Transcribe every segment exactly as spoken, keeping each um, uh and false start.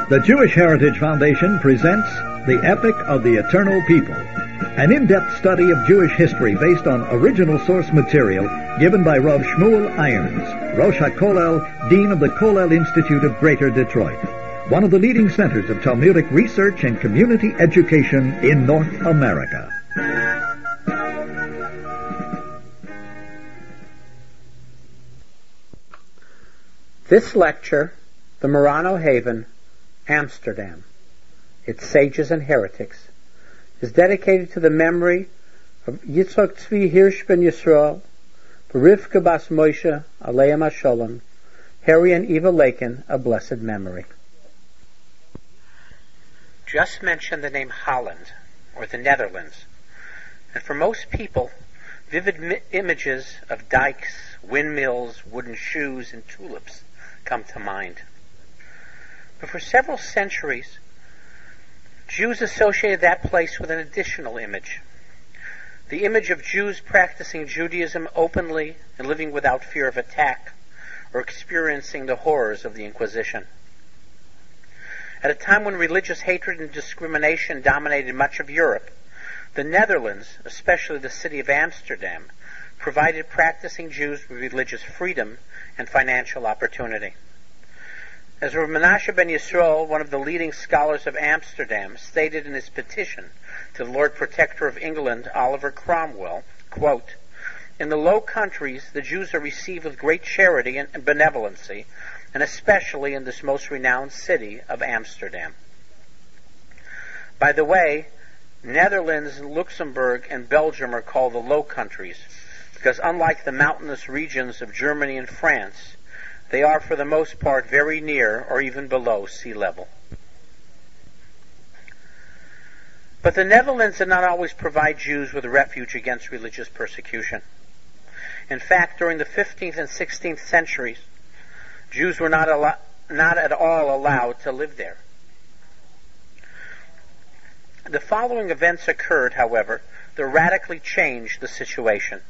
The Jewish Heritage Foundation presents The Epic of the Eternal People, an in-depth study of Jewish history based on original source material given by Rav Shmuel Irons, Rosh HaKollel, Dean of the Kollel Institute of Greater Detroit, one of the leading centers of Talmudic research and community education in North America. This lecture, the Marano Haven, Amsterdam, its sages and heretics, is dedicated to the memory of Yitzchak Tzvi Hirsch ben Yisrael, Rivka Bas Moshe, Aleim HaSholem, Harry and Eva Lakin, a blessed memory. Just mention the name Holland, or the Netherlands, and for most people, vivid mi- images of dikes, windmills, wooden shoes, and tulips come to mind. But for several centuries, Jews associated that place with an additional image. The image of Jews practicing Judaism openly and living without fear of attack or experiencing the horrors of the Inquisition. At a time when religious hatred and discrimination dominated much of Europe, the Netherlands, especially the city of Amsterdam, provided practicing Jews with religious freedom and financial opportunity. As Rav Menashe ben Yisrael, one of the leading scholars of Amsterdam, stated in his petition to the Lord Protector of England, Oliver Cromwell, quote, "In the Low Countries, the Jews are received with great charity and benevolency, and especially in this most renowned city of Amsterdam." By the way, Netherlands, Luxembourg, and Belgium are called the Low Countries because unlike the mountainous regions of Germany and France, they are for the most part very near or even below sea level. But the Netherlands did not always provide Jews with refuge against religious persecution. In fact, during the fifteenth and sixteenth centuries, Jews were not, al- not at all allowed to live there. The following events occurred, however, that radically changed the situation.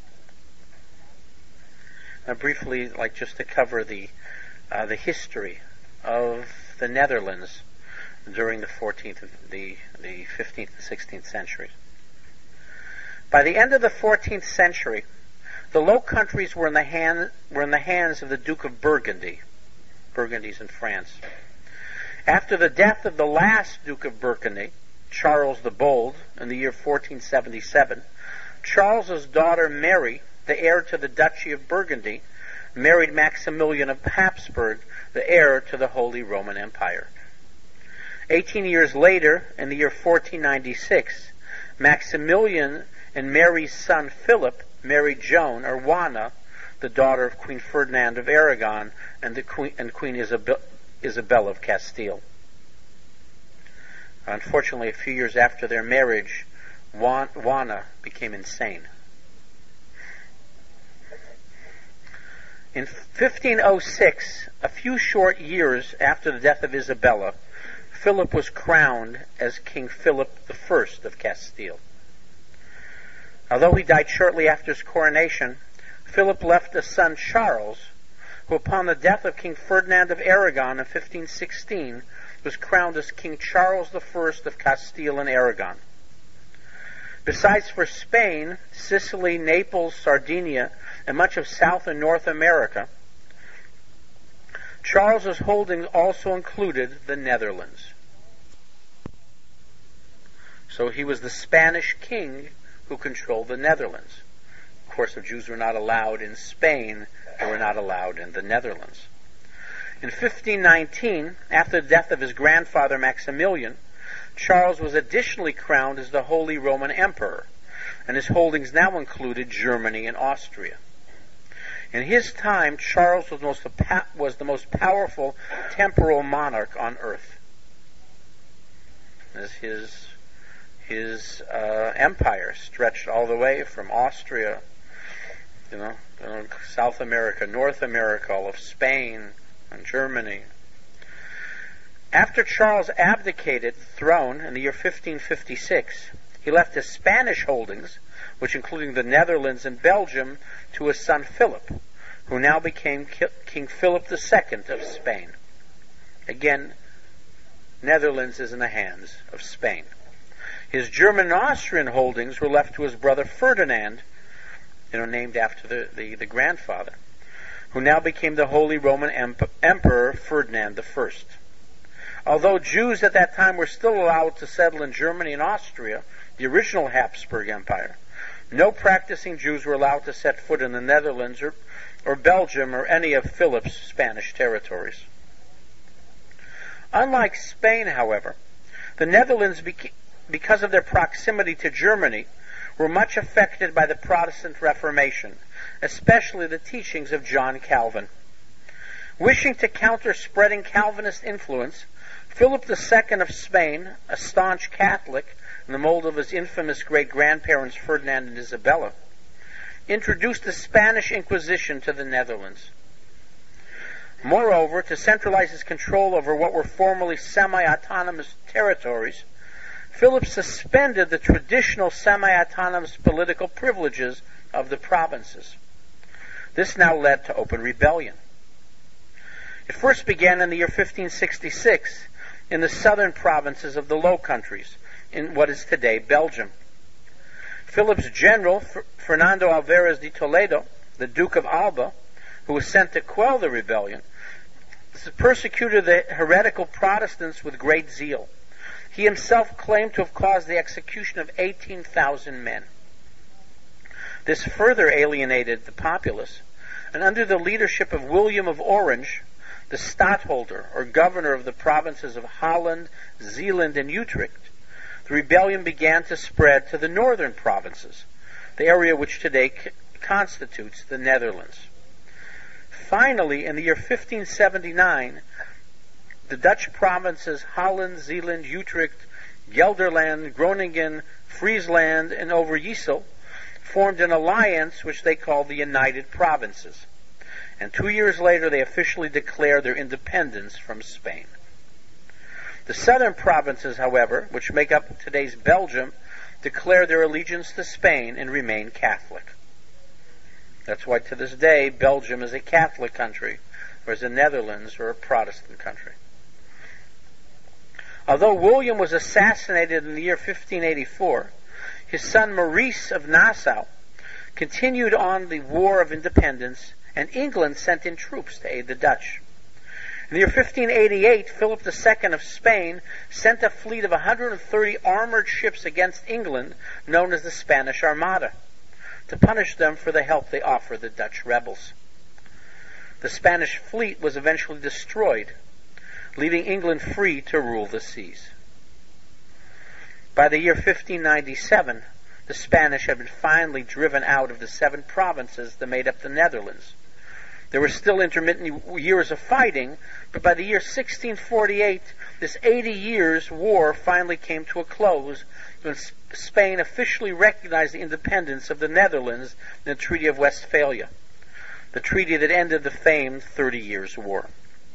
Now, briefly, like just to cover the uh, the history of the Netherlands during the fourteenth, the the fifteenth and sixteenth centuries. By the end of the fourteenth century, the Low Countries were in the hand were in the hands of the Duke of Burgundy. Burgundy's in France. After the death of the last Duke of Burgundy, Charles the Bold, in the year fourteen seventy-seven, Charles's daughter Mary, the heir to the Duchy of Burgundy, married Maximilian of Habsburg, the heir to the Holy Roman Empire. Eighteen years later, in the year fourteen ninety-six, Maximilian and Mary's son Philip married Joan, or Juana, the daughter of Queen Ferdinand of Aragon and, the Queen, and Queen Isabel, Isabella of Castile. Unfortunately, a few years after their marriage, Juana became insane. In fifteen oh six, a few short years after the death of Isabella, Philip was crowned as King Philip the First of Castile. Although he died shortly after his coronation, Philip left a son, Charles, who upon the death of King Ferdinand of Aragon in fifteen sixteen was crowned as King Charles the First of Castile and Aragon. Besides for Spain, Sicily, Naples, Sardinia, and much of South and North America, Charles's holdings also included the Netherlands. So he was the Spanish king who controlled the Netherlands. Of course, if Jews were not allowed in Spain, they were not allowed in the Netherlands. In fifteen nineteen, after the death of his grandfather Maximilian, Charles was additionally crowned as the Holy Roman Emperor, and his holdings now included Germany and Austria. In his time, Charles was, most, was the most powerful temporal monarch on earth. As his his uh, empire stretched all the way from Austria, you know, South America, North America, all of Spain and Germany. After Charles abdicated the throne in the year fifteen fifty-six, he left his Spanish holdings, which including the Netherlands and Belgium, to his son Philip, who now became King Philip the Second of Spain. Again, Netherlands is in the hands of Spain. His German and Austrian holdings were left to his brother Ferdinand, you know, named after the, the, the grandfather, who now became the Holy Roman Emp- Emperor Ferdinand the First. Although Jews at that time were still allowed to settle in Germany and Austria, the original Habsburg Empire, no practicing Jews were allowed to set foot in the Netherlands or, or Belgium or any of Philip's Spanish territories. Unlike Spain, however, the Netherlands, beca- because of their proximity to Germany, were much affected by the Protestant Reformation, especially the teachings of John Calvin. Wishing to counter spreading Calvinist influence, Philip the Second of Spain, a staunch Catholic in the mold of his infamous great-grandparents Ferdinand and Isabella, introduced the Spanish Inquisition to the Netherlands. Moreover, to centralize his control over what were formerly semi-autonomous territories, Philip suspended the traditional semi-autonomous political privileges of the provinces. This now led to open rebellion. It first began in the year fifteen sixty-six in the southern provinces of the Low Countries, in what is today Belgium. Philip's general, F- Fernando Alvarez de Toledo, the Duke of Alba, who was sent to quell the rebellion, persecuted the heretical Protestants with great zeal. He himself claimed to have caused the execution of eighteen thousand men. This further alienated the populace, and under the leadership of William of Orange, the stadtholder or governor of the provinces of Holland, Zeeland, and Utrecht, the rebellion began to spread to the northern provinces, the area which today c- constitutes the Netherlands. Finally, in the year fifteen seventy-nine, the Dutch provinces Holland, Zeeland, Utrecht, Gelderland, Groningen, Friesland, and Overijssel formed an alliance which they called the United Provinces. And two years later they officially declared their independence from Spain. The southern provinces, however, which make up today's Belgium, declare their allegiance to Spain and remain Catholic. That's why to this day Belgium is a Catholic country, whereas the Netherlands are a Protestant country. Although William was assassinated in the year fifteen eighty-four, his son Maurice of Nassau continued on the War of Independence, and England sent in troops to aid the Dutch. In the year fifteen eighty-eight, Philip the Second of Spain sent a fleet of one hundred thirty armored ships against England, known as the Spanish Armada, to punish them for the help they offered the Dutch rebels. The Spanish fleet was eventually destroyed, leaving England free to rule the seas. By the year fifteen ninety-seven, the Spanish had been finally driven out of the seven provinces that made up the Netherlands. There were still intermittent years of fighting, but by the year sixteen forty-eight, this eighty years war finally came to a close when Spain officially recognized the independence of the Netherlands in the Treaty of Westphalia, the treaty that ended the famed Thirty Years' War.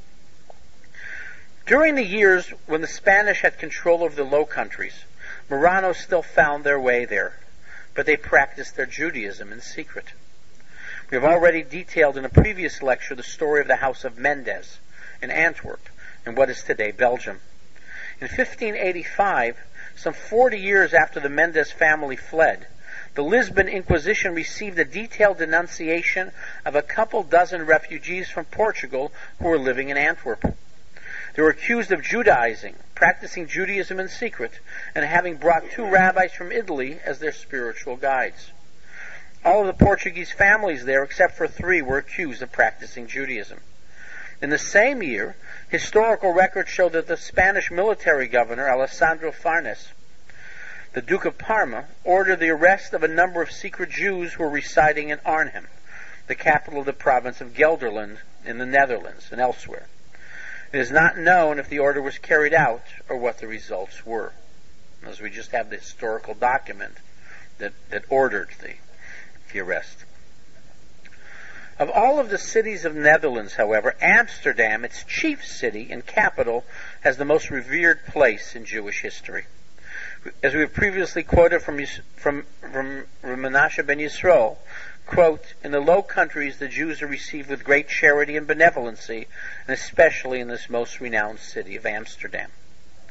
During the years when the Spanish had control over the Low Countries, Marranos still found their way there, but they practiced their Judaism in secret. We have already detailed in a previous lecture the story of the House of Mendes in Antwerp, in what is today Belgium. In fifteen eighty-five, some forty years after the Mendes family fled, the Lisbon Inquisition received a detailed denunciation of a couple dozen refugees from Portugal who were living in Antwerp. They were accused of Judaizing, practicing Judaism in secret, and having brought two rabbis from Italy as their spiritual guides. All of the Portuguese families there, except for three, were accused of practicing Judaism. In the same year, historical records show that the Spanish military governor, Alessandro Farnes, the Duke of Parma, ordered the arrest of a number of secret Jews who were residing in Arnhem, the capital of the province of Gelderland in the Netherlands and elsewhere. It is not known if the order was carried out or what the results were, as we just have the historical document that, that ordered the, the arrest. Of all of the cities of Netherlands, however, Amsterdam, its chief city and capital, has the most revered place in Jewish history. As we have previously quoted from from, from Menashe ben Yisroel, quote, "In the Low Countries the Jews are received with great charity and benevolency, and especially in this most renowned city of Amsterdam."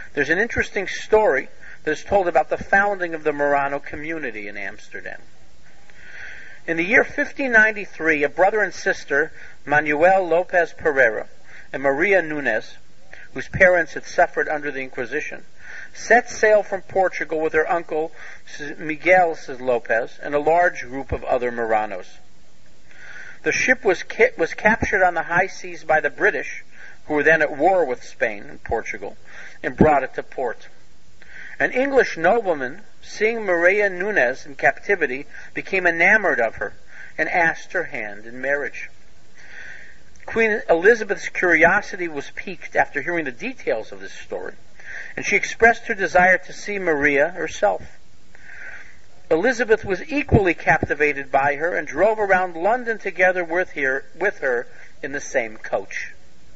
there's an interesting story that is told about the founding of the Marrano community in Amsterdam. In the year fifteen ninety-three, a brother and sister, Manuel Lopez Pereira and Maria Nunes, whose parents had suffered under the Inquisition, set sail from Portugal with their uncle Miguel Lopez and a large group of other Marranos. The ship was ca- was captured on the high seas by the British, who were then at war with Spain and Portugal, and brought it to port. An English nobleman, seeing Maria Nunes in captivity, became enamored of her and asked her hand in marriage. Queen Elizabeth's curiosity was piqued after hearing the details of this story, and she expressed her desire to see Maria herself. Elizabeth was equally captivated by her and drove around London together with her, with her in the same coach.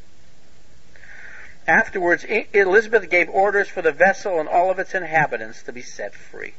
Afterwards, Elizabeth gave orders for the vessel and all of its inhabitants to be set free.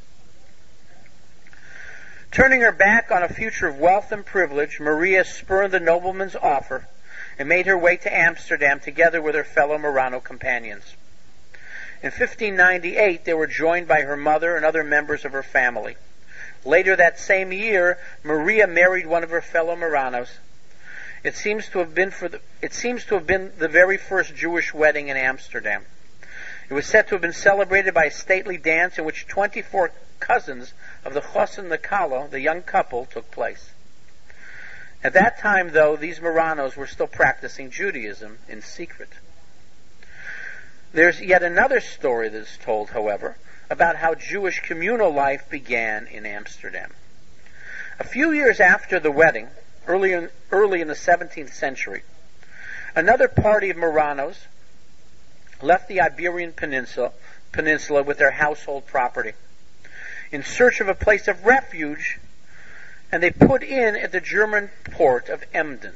Turning her back on a future of wealth and privilege, Maria spurned the nobleman's offer and made her way to Amsterdam together with her fellow Marrano companions. In fifteen ninety-eight, they were joined by her mother and other members of her family. Later that same year, Maria married one of her fellow Marranos. It seems to have been for the, it seems to have been the very first Jewish wedding in Amsterdam. It was said to have been celebrated by a stately dance in which twenty-four cousins of the Chosin Nakalo, the young couple, took place. At that time, though, these Marranos were still practicing Judaism in secret. There's yet another story that is told, however, about how Jewish communal life began in Amsterdam. A few years after the wedding, early in, early in the seventeenth century, another party of Marranos left the Iberian Peninsula, peninsula with their household property in search of a place of refuge, and they put in at the German port of Emden.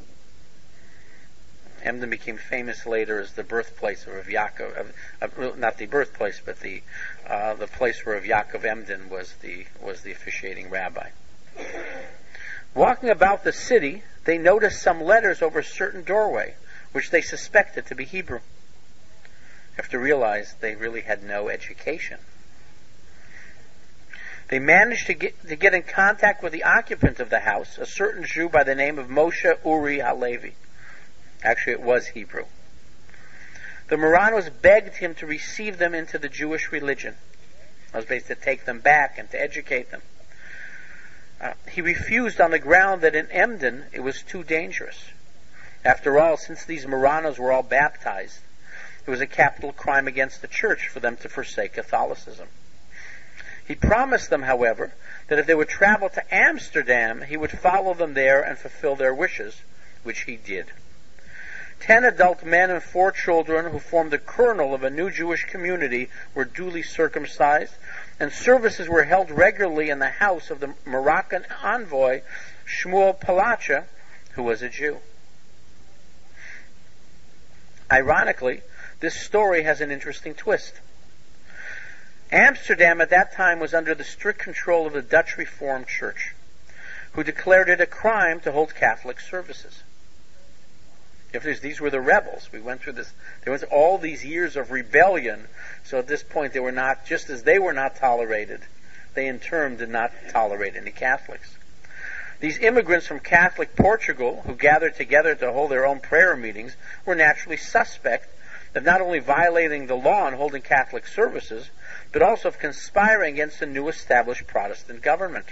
Emden became famous later as the birthplace of Rav Yaakov, of, of, not the birthplace, but the uh, the place where Rav Yaakov Emden was the was the officiating rabbi. Walking about the city, they noticed some letters over a certain doorway, which they suspected to be Hebrew. After realized they really had no education. They managed to get, to get in contact with the occupant of the house, a certain Jew by the name of Moshe Uri Halevi. Actually, it was Hebrew. The Marranos begged him to receive them into the Jewish religion. That was basically to take them back and to educate them. Uh, he refused on the ground that in Emden it was too dangerous. After all, since these Marranos were all baptized, it was a capital crime against the church for them to forsake Catholicism. He promised them, however, that if they would travel to Amsterdam, he would follow them there and fulfill their wishes, which he did. Ten adult men and four children who formed the kernel of a new Jewish community were duly circumcised, and services were held regularly in the house of the Moroccan envoy Shmuel Palacha, who was a Jew. Ironically, this story has an interesting twist. Amsterdam at that time was under the strict control of the Dutch Reformed Church, who declared it a crime to hold Catholic services. If these were the rebels, we went through this. There was all these years of rebellion. So at this point, they were not, just as they were not tolerated, they in turn did not tolerate any Catholics. These immigrants from Catholic Portugal, who gathered together to hold their own prayer meetings, were naturally suspect of not only violating the law and holding Catholic services, but also of conspiring against the new established Protestant government.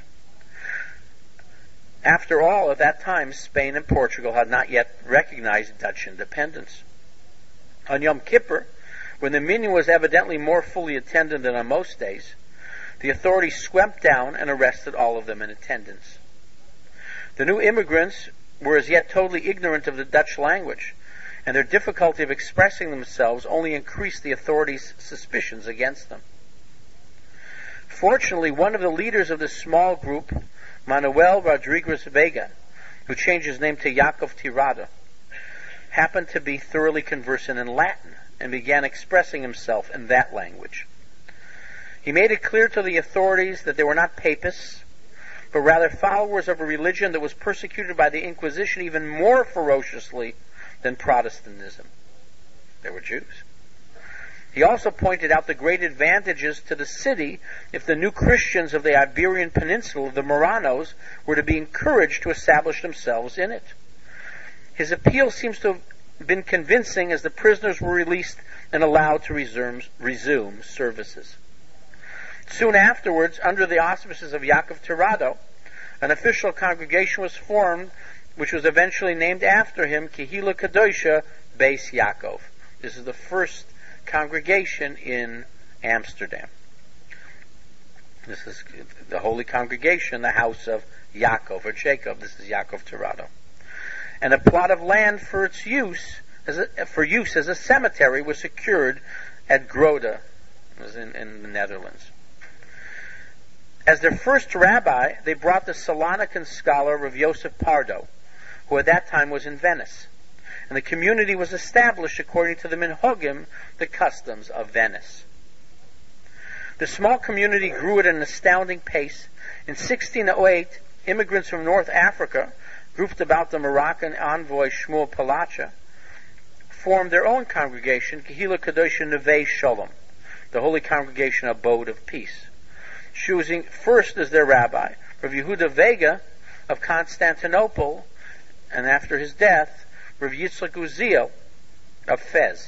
After all, at that time, Spain and Portugal had not yet recognized Dutch independence. On Yom Kippur, when the minyan was evidently more fully attended than on most days, the authorities swept down and arrested all of them in attendance. The new immigrants were as yet totally ignorant of the Dutch language, and their difficulty of expressing themselves only increased the authorities' suspicions against them. Fortunately, one of the leaders of this small group, Manuel Rodriguez Vega, who changed his name to Yaakov Tirado, happened to be thoroughly conversant in Latin and began expressing himself in that language. He made it clear to the authorities that they were not papists, but rather followers of a religion that was persecuted by the Inquisition even more ferociously than Protestantism. They were Jews. He also pointed out the great advantages to the city if the new Christians of the Iberian Peninsula, the Marranos, were to be encouraged to establish themselves in it. His appeal seems to have been convincing as the prisoners were released and allowed to resume, resume services. Soon afterwards, under the auspices of Yaakov Tirado, an official congregation was formed which was eventually named after him, Kehila Kadosha Beis Yaakov. This is the first congregation in Amsterdam. This is the Holy Congregation, the house of Yaakov or Jacob. This is Yaakov Tirado. And a plot of land for its use, as a, for use as a cemetery, was secured at Groda, was in, in the Netherlands. As their first rabbi, they brought the Salonican scholar Rav Yosef Pardo, who at that time was in Venice. And the community was established according to the minhagim, the customs of Venice. The small community grew at an astounding pace. In sixteen oh eight, immigrants from North Africa, grouped about the Moroccan envoy Shmuel Palacha, formed their own congregation, Kehila Kadosha Nevei Shalom, the Holy Congregation Abode of Peace, choosing first as their rabbi Rav Yehuda Vega of Constantinople, and after his death, Rav Yitzchak Uziel of Fez.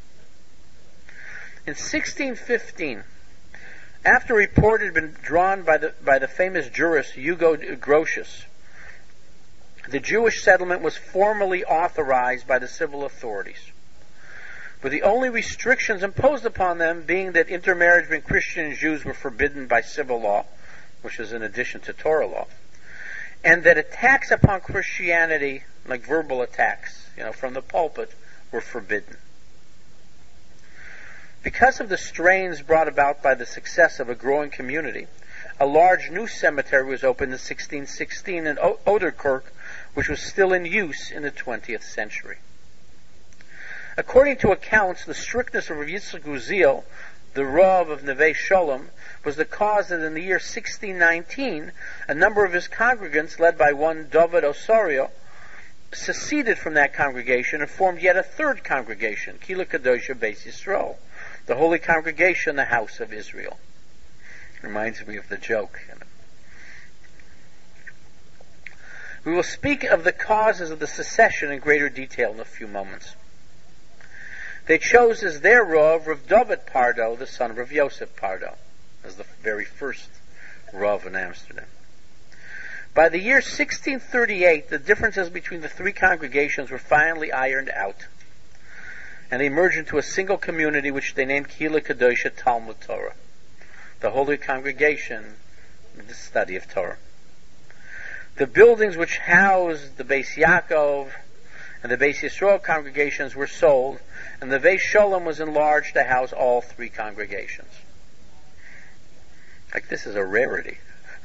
In sixteen fifteen, after a report had been drawn by the by the famous jurist Hugo Grotius, the Jewish settlement was formally authorized by the civil authorities, with the only restrictions imposed upon them being that intermarriage between Christian and Jews were forbidden by civil law, which is in addition to Torah law, and that attacks upon Christianity, like verbal attacks, you know, from the pulpit, were forbidden. Because of the strains brought about by the success of a growing community, a large new cemetery was opened in sixteen sixteen in o- Ouderkerk, which was still in use in the twentieth century. According to accounts, the strictness of Rav Yitzchak Uziel, the Rav of Nevei Shalom, was the cause that in the year sixteen nineteen, a number of his congregants, led by one David Osorio, seceded from that congregation and formed yet a third congregation, Kehila Kadosha Beis Yisrael, the Holy Congregation, the House of Israel. Reminds me of the joke. You know. We will speak of the causes of the secession in greater detail in a few moments. They chose as their Rav, Rav David Pardo, the son of Rav Yosef Pardo, as the very first Rav in Amsterdam. By the year sixteen thirty-eight, the differences between the three congregations were finally ironed out, and they merged into a single community which they named Kehila Kadosha Talmud Torah, the Holy Congregation, the study of Torah. The buildings which housed the Beis Yaakov and the Beis Yisrael congregations were sold, and the Beis Shalom was enlarged to house all three congregations. Like, this is a rarity.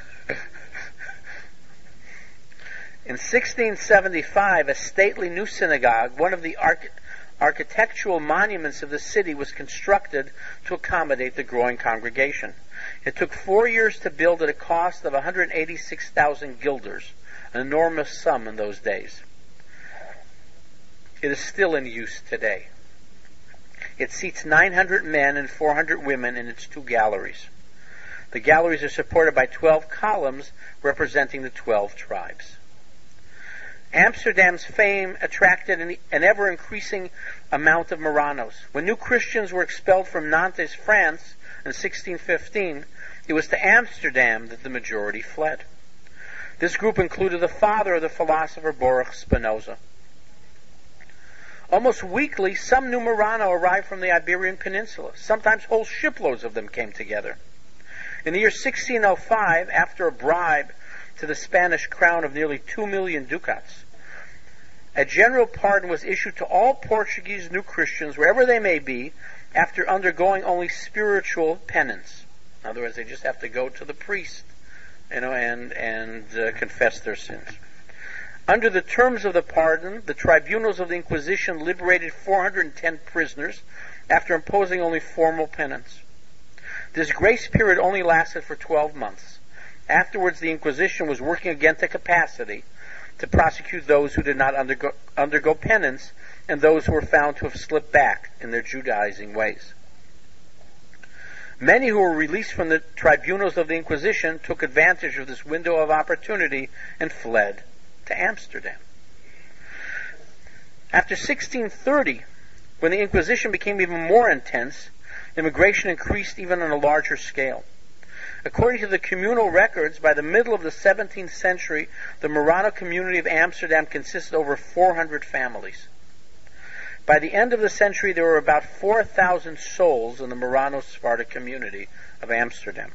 In sixteen seventy-five, a stately new synagogue, one of the arch- architectural monuments of the city, was constructed to accommodate the growing congregation. It took four years to build at a cost of one hundred eighty-six thousand guilders, an enormous sum in those days. It is still in use today. It seats nine hundred men and four hundred women in its two galleries. The galleries are supported by twelve columns representing the twelve tribes. Amsterdam's fame attracted an, an ever-increasing amount of Marranos. When new Christians were expelled from Nantes, France, in sixteen fifteen, it was to Amsterdam that the majority fled. This group included the father of the philosopher Baruch Spinoza. Almost weekly, some new Marrano arrived from the Iberian Peninsula. Sometimes whole shiploads of them came together. In the year sixteen oh five, after a bribe to the Spanish crown of nearly two million ducats, a general pardon was issued to all Portuguese new Christians, wherever they may be, after undergoing only spiritual penance. In other words, they just have to go to the priest, you know, and and uh, confess their sins. Under the terms of the pardon, the tribunals of the Inquisition liberated four hundred ten prisoners after imposing only formal penance. This grace period only lasted for twelve months. Afterwards, the Inquisition was working again to capacity to prosecute those who did not undergo, undergo penance and those who were found to have slipped back in their Judaizing ways. Many who were released from the tribunals of the Inquisition took advantage of this window of opportunity and fled to Amsterdam. After sixteen thirty, when the Inquisition became even more intense, immigration increased even on a larger scale. According to the communal records, by the middle of the seventeenth century, the Marrano community of Amsterdam consisted of over four hundred families. By the end of the century, there were about four thousand souls in the Marrano-Sephardic community of Amsterdam.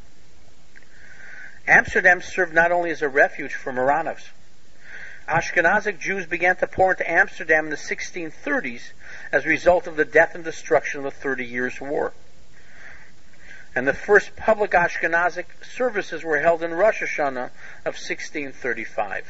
Amsterdam served not only as a refuge for Marranos. Ashkenazic Jews began to pour into Amsterdam in the sixteen thirties as a result of the death and destruction of the Thirty Years' War. And the first public Ashkenazic services were held in Rosh Hashanah of sixteen thirty-five.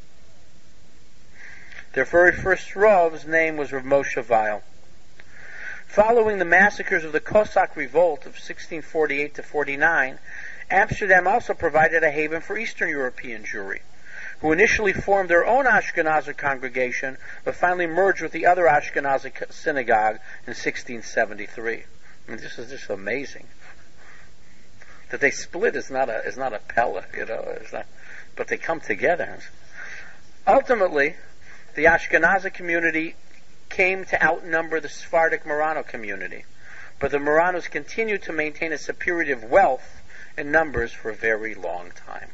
Their very first Rav's name was Rav Moshe Weil. Following the massacres of the Cossack Revolt of sixteen forty-eight to forty-nine, Amsterdam also provided a haven for Eastern European Jewry, who initially formed their own Ashkenazi congregation, but finally merged with the other Ashkenazi synagogue in sixteen seventy-three. I mean, this is just amazing. That they split is not a is not a pella, you know, it's not, but they come together. Ultimately, the Ashkenazi community came to outnumber the Sephardic Marrano community, but the Marranos continued to maintain a superiority of wealth and numbers for a very long time.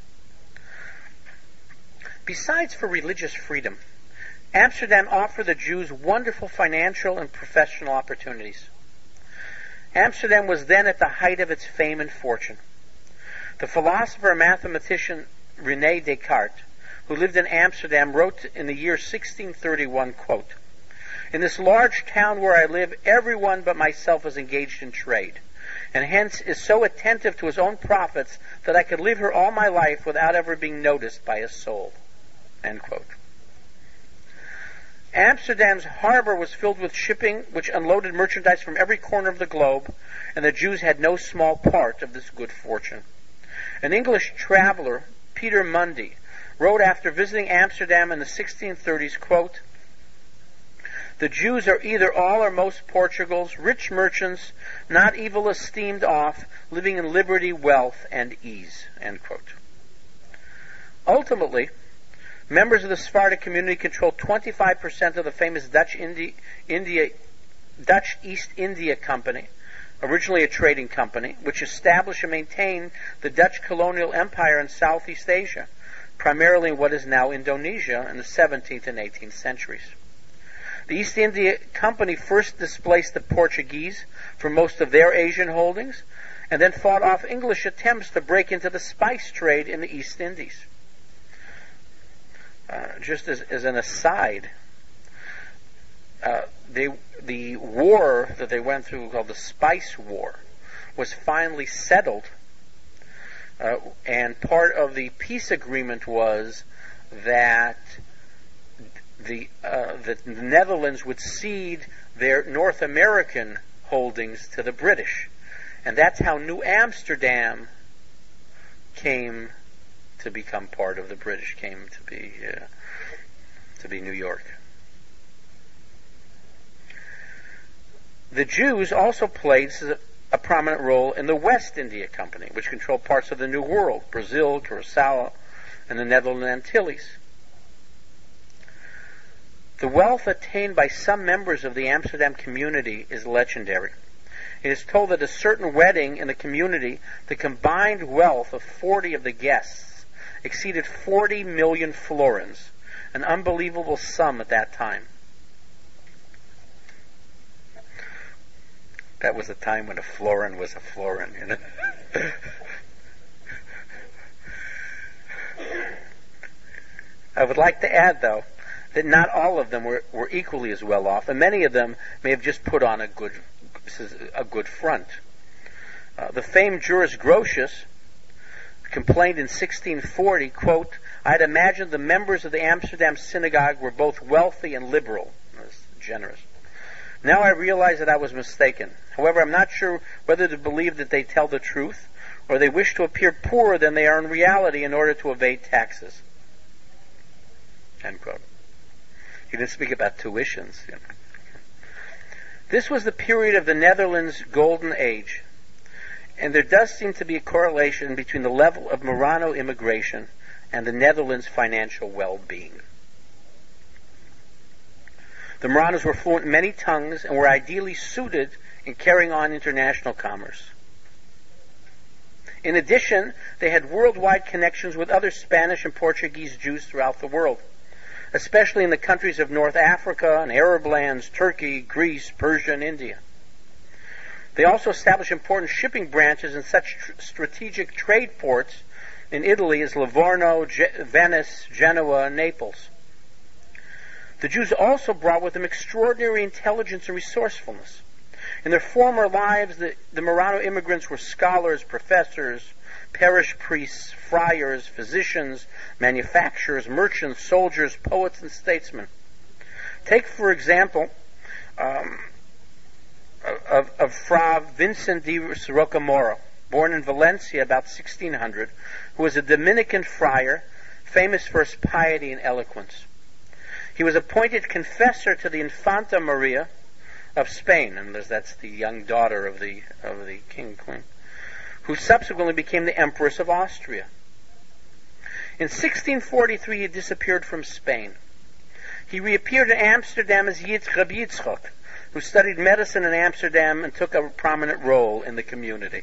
Besides for religious freedom, Amsterdam offered the Jews wonderful financial and professional opportunities. Amsterdam was then at the height of its fame and fortune. The philosopher and mathematician René Descartes, who lived in Amsterdam, wrote in the year sixteen thirty-one, quote, "In this large town where I live, everyone but myself is engaged in trade, and hence is so attentive to his own profits that I could live here all my life without ever being noticed by a soul." End quote. Amsterdam's harbor was filled with shipping which unloaded merchandise from every corner of the globe, and the Jews had no small part of this good fortune. An English traveler, Peter Mundy, wrote after visiting Amsterdam in the sixteen thirties, quote, "The Jews are either all or most Portugals, rich merchants, not evil esteemed off, living in liberty, wealth, and ease." End quote. Ultimately, members of the Sephardic community controlled twenty-five percent of the famous Dutch, Indi- India, Dutch East India Company, originally a trading company, which established and maintained the Dutch colonial empire in Southeast Asia, primarily in what is now Indonesia, in the seventeenth and eighteenth centuries. The East India Company first displaced the Portuguese for most of their Asian holdings, and then fought off English attempts to break into the spice trade in the East Indies. Uh, just as, as an aside, uh, they, the war that they went through, called the Spice War, was finally settled, uh, and part of the peace agreement was that the, uh, the Netherlands would cede their North American holdings to the British, and that's how New Amsterdam came to become part of the British, came to be uh, to be New York. The Jews also played a prominent role in the West India Company, which controlled parts of the New World, Brazil, Curacao, and the Netherlands Antilles. The wealth attained by some members of the Amsterdam community is legendary. It is told that at a certain wedding in the community, the combined wealth of forty of the guests exceeded forty million florins, an unbelievable sum at that time. That was a time when a florin was a florin, you know. I would like to add, though, that not all of them were, were equally as well off, and many of them may have just put on a good, a good front. Uh, the famed jurist Grotius complained in sixteen forty, quote, "I had imagined the members of the Amsterdam synagogue were both wealthy and liberal." That's generous. "Now I realize that I was mistaken. However, I'm not sure whether to believe that they tell the truth, or they wish to appear poorer than they are in reality in order to evade taxes." End quote. He didn't speak about tuitions. You know. This was the period of the Netherlands' golden age. And there does seem to be a correlation between the level of Marrano immigration and the Netherlands' financial well-being. The Marranos were fluent in many tongues and were ideally suited in carrying on international commerce. In addition, they had worldwide connections with other Spanish and Portuguese Jews throughout the world, especially in the countries of North Africa and Arab lands, Turkey, Greece, Persia, and India. They also established important shipping branches in such tr- strategic trade ports in Italy as Livorno, Ge- Venice, Genoa, and Naples. The Jews also brought with them extraordinary intelligence and resourcefulness. In their former lives, the, the Marrano immigrants were scholars, professors, parish priests, friars, physicians, manufacturers, merchants, soldiers, poets, and statesmen. Take, for example, um, of, of Fra Vincent de Rocamora, born in Valencia about sixteen hundred, who was a Dominican friar, famous for his piety and eloquence. He was appointed confessor to the Infanta Maria of Spain, and that's the young daughter of the of the king queen, who subsequently became the Empress of Austria. In sixteen forty-three, he disappeared from Spain. He reappeared in Amsterdam as Yitz Reb Yitzchok, who studied medicine in Amsterdam and took a prominent role in the community.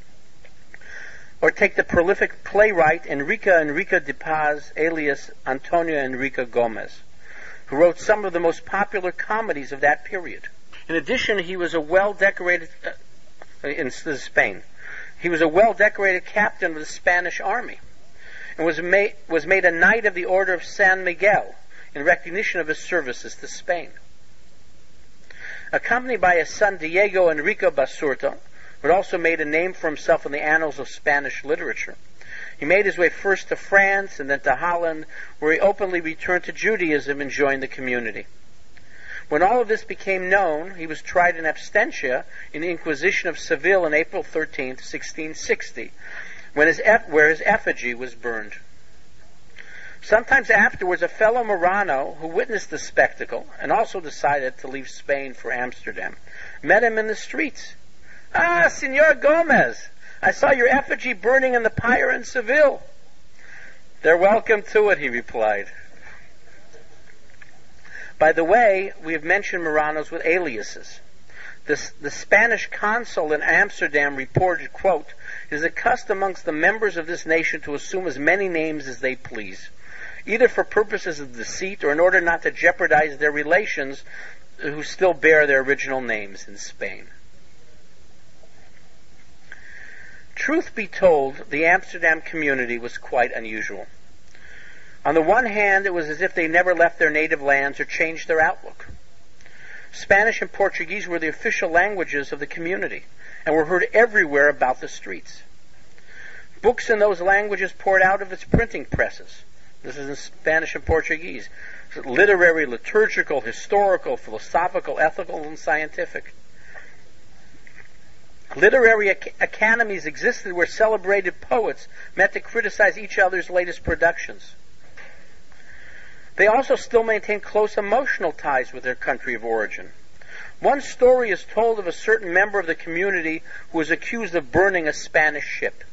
Or take the prolific playwright Enrique Enrique de Paz, alias Antonio Enrique Gomez, who wrote some of the most popular comedies of that period. In addition, he was a well-decorated, uh, in Spain, he was a well-decorated captain of the Spanish army, and was made, was made a Knight of the Order of San Miguel in recognition of his services to Spain. Accompanied by his son Diego Enrique Basurto, who had also made a name for himself in the annals of Spanish literature, he made his way first to France and then to Holland, where he openly returned to Judaism and joined the community. When all of this became known, he was tried in absentia in the Inquisition of Seville on April thirteenth, sixteen sixty, when his eff- where his effigy was burned. Sometimes afterwards, a fellow Marrano who witnessed the spectacle and also decided to leave Spain for Amsterdam met him in the streets. "Ah, Senor Gomez, I saw your effigy burning in the pyre in Seville." "They're welcome to it," he replied. By the way, we have mentioned Marranos with aliases. The, the Spanish consul in Amsterdam reported, quote, "It is a custom amongst the members of this nation to assume as many names as they please, either for purposes of deceit or in order not to jeopardize their relations who still bear their original names in Spain." Truth be told, the Amsterdam community was quite unusual. On the one hand, it was as if they never left their native lands or changed their outlook. Spanish and Portuguese were the official languages of the community and were heard everywhere about the streets. Books in those languages poured out of its printing presses. This is in Spanish and Portuguese. Literary, liturgical, historical, philosophical, ethical, and scientific. Literary ac- academies existed where celebrated poets met to criticize each other's latest productions. They also still maintain close emotional ties with their country of origin. One story is told of a certain member of the community who was accused of burning a Spanish ship.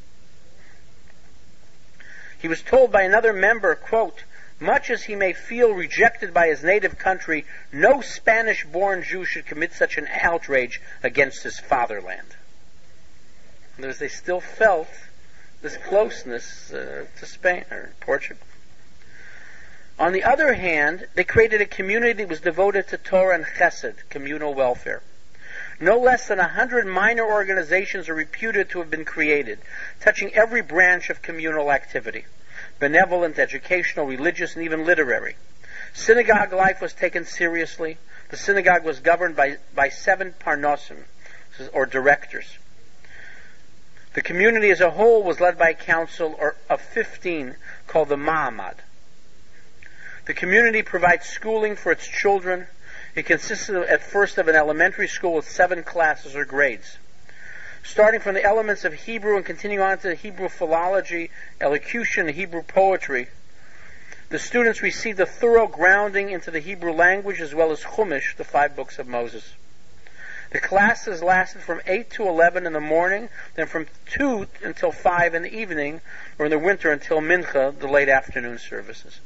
He was told by another member, quote, "Much as he may feel rejected by his native country, no Spanish-born Jew should commit such an outrage against his fatherland." In other words, they still felt this closeness uh, to Spain or Portugal. On the other hand, they created a community that was devoted to Torah and Chesed, communal welfare. No less than a hundred minor organizations are reputed to have been created, touching every branch of communal activity: benevolent, educational, religious, and even literary. Synagogue life was taken seriously. The synagogue was governed by, by seven parnosim, or directors. The community as a whole was led by a council or, of fifteen called the Ma'amad. The community provides schooling for its children. It consisted of, at first of an elementary school with seven classes or grades. Starting from the elements of Hebrew and continuing on to Hebrew philology, elocution, and Hebrew poetry, the students received a thorough grounding into the Hebrew language as well as Chumash, the five books of Moses. The classes lasted from eight to eleven in the morning, then from two until five in the evening, or in the winter until mincha, the late afternoon services.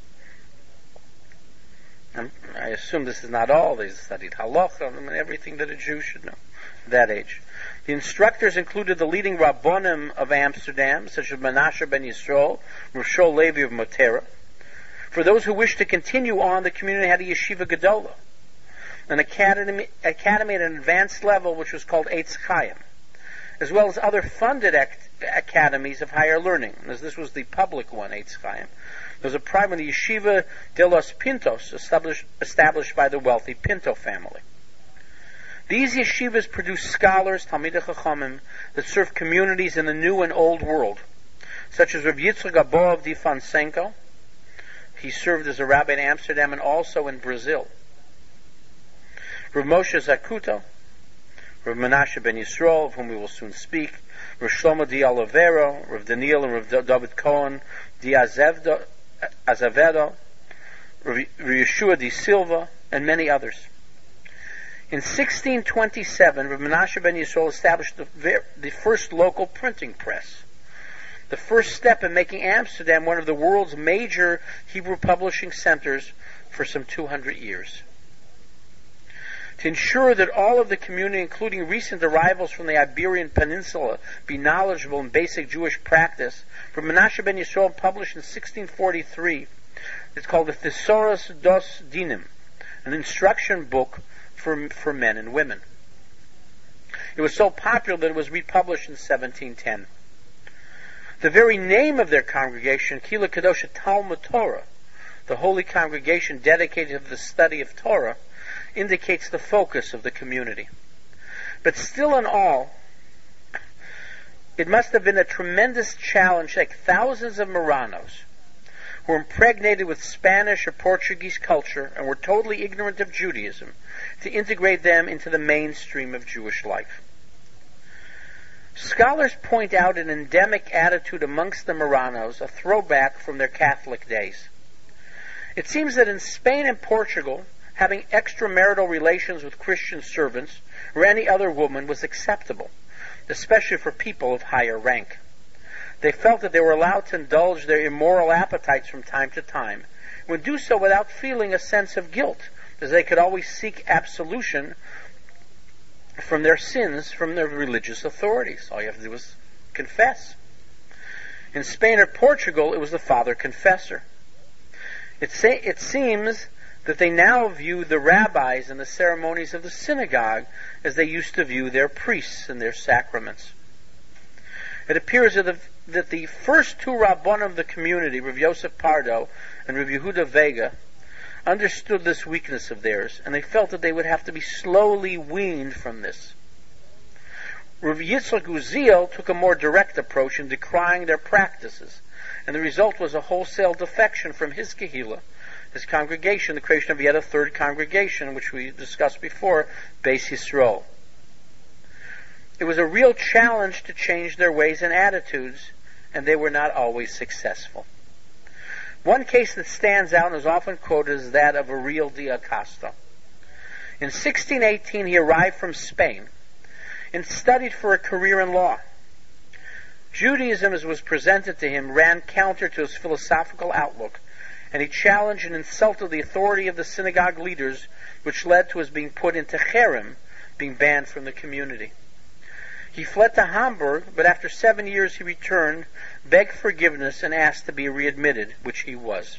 And I assume this is not all. They studied halacha, I mean, everything that a Jew should know at that age. The instructors included the leading rabbonim of Amsterdam, such as Menashe ben Yisroel, Rav Shaul Levi of Motera. For those who wished to continue on, the community had a yeshiva gedola, an academy, academy at an advanced level which was called Eitz Chaim, as well as other funded act, academies of higher learning, as this was the public one, Eitz Chaim. There was a private yeshiva de los Pintos, established, established by the wealthy Pinto family. These yeshivas produced scholars, Talmidei Chachamim, that served communities in the New and Old World, such as Rav Yitzchak Abov di Fonseca. He served as a rabbi in Amsterdam and also in Brazil. Rav Moshe Zakuto, Rav Menashe ben Yisroel, of whom we will soon speak, Rav Shlomo di Oliveira, Rav Daniel and Rav David Cohen di Azevedo, Azevedo Rav Yeshua di Silva, and many others. In sixteen twenty-seven, Rav Menashe ben Yisroel established the, ver- the first local printing press, the first step in making Amsterdam one of the world's major Hebrew publishing centers for some two hundred years. To ensure that all of the community, including recent arrivals from the Iberian Peninsula, be knowledgeable in basic Jewish practice, Rav Menashe ben Yisroel published in sixteen forty-three, it's called the Thesaurus dos Dinim, an instruction book for, for men and women. It was so popular that it was republished in seventeen ten. The very name of their congregation, Kila Kadosha Talmud Torah, the holy congregation dedicated to the study of Torah, indicates the focus of the community. But still in all, it must have been a tremendous challenge, like thousands of Marranos, who were impregnated with Spanish or Portuguese culture and were totally ignorant of Judaism, to integrate them into the mainstream of Jewish life. Scholars point out an endemic attitude amongst the Marranos, a throwback from their Catholic days. It seems that in Spain and Portugal, having extramarital relations with Christian servants or any other woman was acceptable, especially for people of higher rank. They felt that they were allowed to indulge their immoral appetites from time to time, and would do so without feeling a sense of guilt, as they could always seek absolution from their sins from their religious authorities. All you have to do is confess. In Spain or Portugal, it was the father confessor. It, say, it seems that they now view the rabbis and the ceremonies of the synagogue as they used to view their priests and their sacraments. It appears that the, that the first two rabbanim of the community, Rav Yosef Pardo and Rav Yehuda Vega, understood this weakness of theirs, and they felt that they would have to be slowly weaned from this. Rav Yitzchak Uziel took a more direct approach in decrying their practices, and the result was a wholesale defection from his kehillah, his congregation, the creation of yet a third congregation, which we discussed before, Beis Yisroel. It was a real challenge to change their ways and attitudes, and they were not always successful. One case that stands out and is often quoted is that of Ariel de Acosta. In sixteen eighteen, he arrived from Spain and studied for a career in law. Judaism, as was presented to him, ran counter to his philosophical outlook, and he challenged and insulted the authority of the synagogue leaders, which led to his being put into cherem, being banned from the community. He fled to Hamburg, but after seven years he returned, begged forgiveness, and asked to be readmitted, which he was.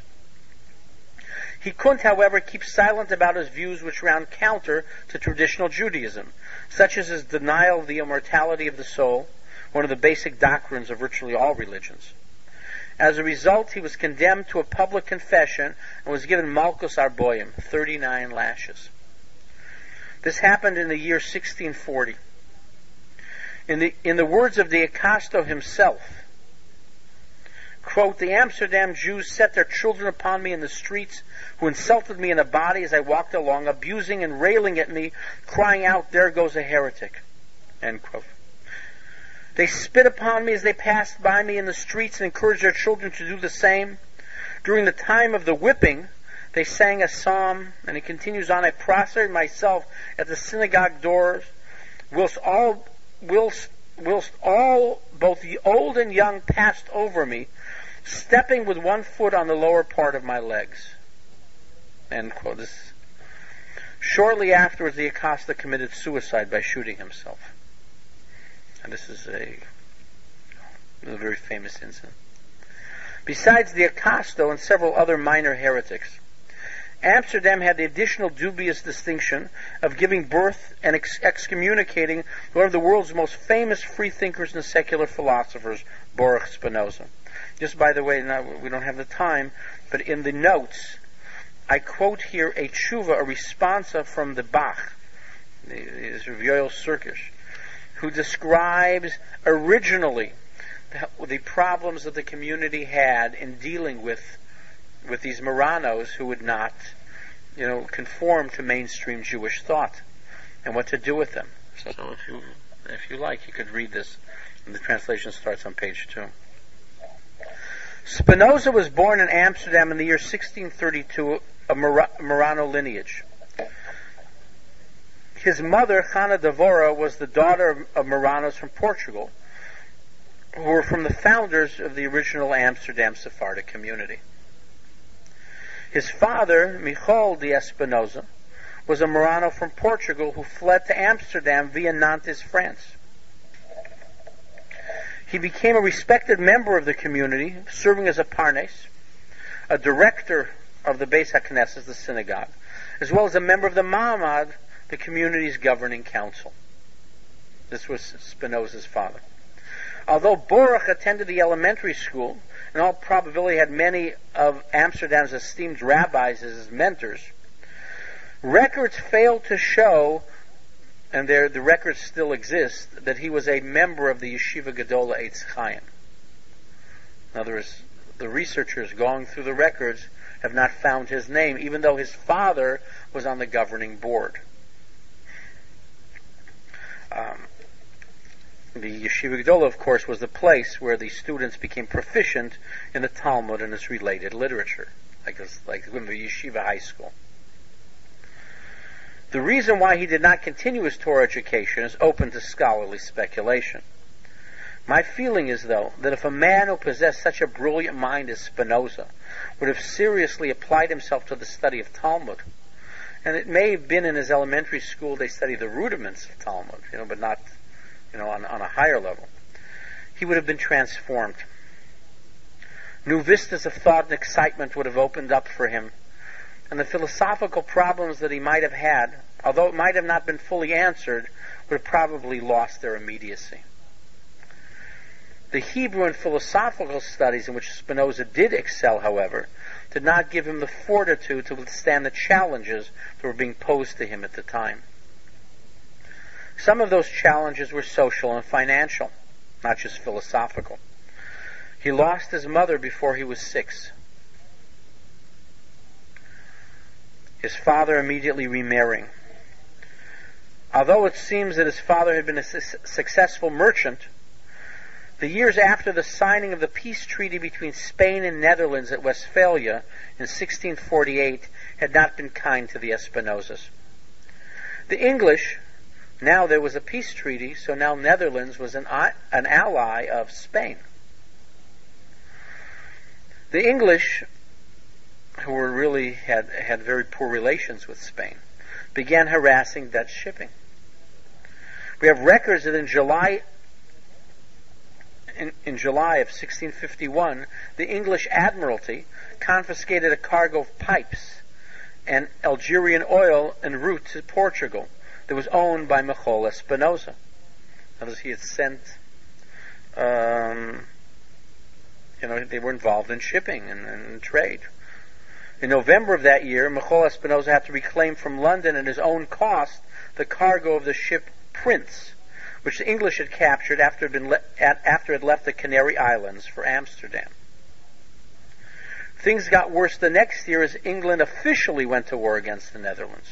He couldn't, however, keep silent about his views which ran counter to traditional Judaism, such as his denial of the immortality of the soul, one of the basic doctrines of virtually all religions. As a result, he was condemned to a public confession and was given Malchus Arboim, thirty-nine lashes. This happened in the year sixteen forty. In the, in the words of de Acosta himself, quote, "The Amsterdam Jews set their children upon me in the streets, who insulted me in a body as I walked along, abusing and railing at me, crying out, 'There goes a heretic.'" End quote. They spit upon me as they passed by me in the streets and encouraged their children to do the same. During the time of the whipping, They sang a psalm, and he continues on, I prostrated myself at the synagogue doors, whilst all, whilst, whilst all, both the old and young, passed over me, stepping with one foot on the lower part of my legs. End quote. This, shortly afterwards, the Acosta committed suicide by shooting himself. And this is a, a very famous incident. Besides the Acosta and several other minor heretics, Amsterdam had the additional dubious distinction of giving birth and ex- excommunicating one of the world's most famous freethinkers and secular philosophers, Baruch Spinoza. Just by the way, now we don't have the time, but in the notes, I quote here a tshuva, a responsa from the Bach, the Yoel Sirkish, who describes originally the, the problems that the community had in dealing with with these Marranos who would not, you know, conform to mainstream Jewish thought, and what to do with them. So, so if you if you like, you could read this, and the translation starts on page two. Spinoza was born in Amsterdam in the year sixteen thirty-two, of Mar- Marrano lineage. His mother, Chana Devora, was the daughter of, of Marranos from Portugal, who were from the founders of the original Amsterdam Sephardic community. His father, Michal de Espinosa, was a Marrano from Portugal who fled to Amsterdam via Nantes, France. He became a respected member of the community, serving as a parnes, a director of the Beis HaKnesses, the synagogue, as well as a member of the Ma'amad, the community's governing council. This was Spinoza's father. Although Baruch attended the elementary school, in all probability had many of Amsterdam's esteemed rabbis as his mentors, records fail to show, and there, the records still exist, that he was a member of the Yeshiva Gedola Eitz Chaim. In other words, the researchers going through the records have not found his name, even though his father was on the governing board. Um, The Yeshiva Gedola, of course, was the place where the students became proficient in the Talmud and its related literature, like a, like the Yeshiva High School. The reason why he did not continue his Torah education is open to scholarly speculation. My feeling is, though, that if a man who possessed such a brilliant mind as Spinoza would have seriously applied himself to the study of Talmud, and it may have been in his elementary school they studied the rudiments of Talmud, you know, but not you know, on, on a higher level, he would have been transformed. New vistas of thought and excitement would have opened up for him, and the philosophical problems that he might have had, although it might have not been fully answered, would have probably lost their immediacy. The Hebrew and philosophical studies in which Spinoza did excel, however, did not give him the fortitude to withstand the challenges that were being posed to him at the time. Some of those challenges were social and financial, not just philosophical. He lost his mother before he was six. His father immediately remarrying. Although it seems that his father had been a su- successful merchant, the years after the signing of the peace treaty between Spain and Netherlands at Westphalia in sixteen forty-eight had not been kind to the Espinozas. The English, now there was a peace treaty, so now Netherlands was an, an ally of Spain. The English, who were really had, had very poor relations with Spain, began harassing Dutch shipping. We have records that in July in, in July of sixteen fifty-one, the English Admiralty confiscated a cargo of pipes and Algerian oil en route to Portugal that was owned by Michal Espinosa. In other words, he had sent, um, you know, they were involved in shipping and, and trade. In November of that year, Michal Espinosa had to reclaim from London at his own cost the cargo of the ship Prince, which the English had captured after it had, been le- at, after it had left the Canary Islands for Amsterdam. Things got worse the next year as England officially went to war against the Netherlands.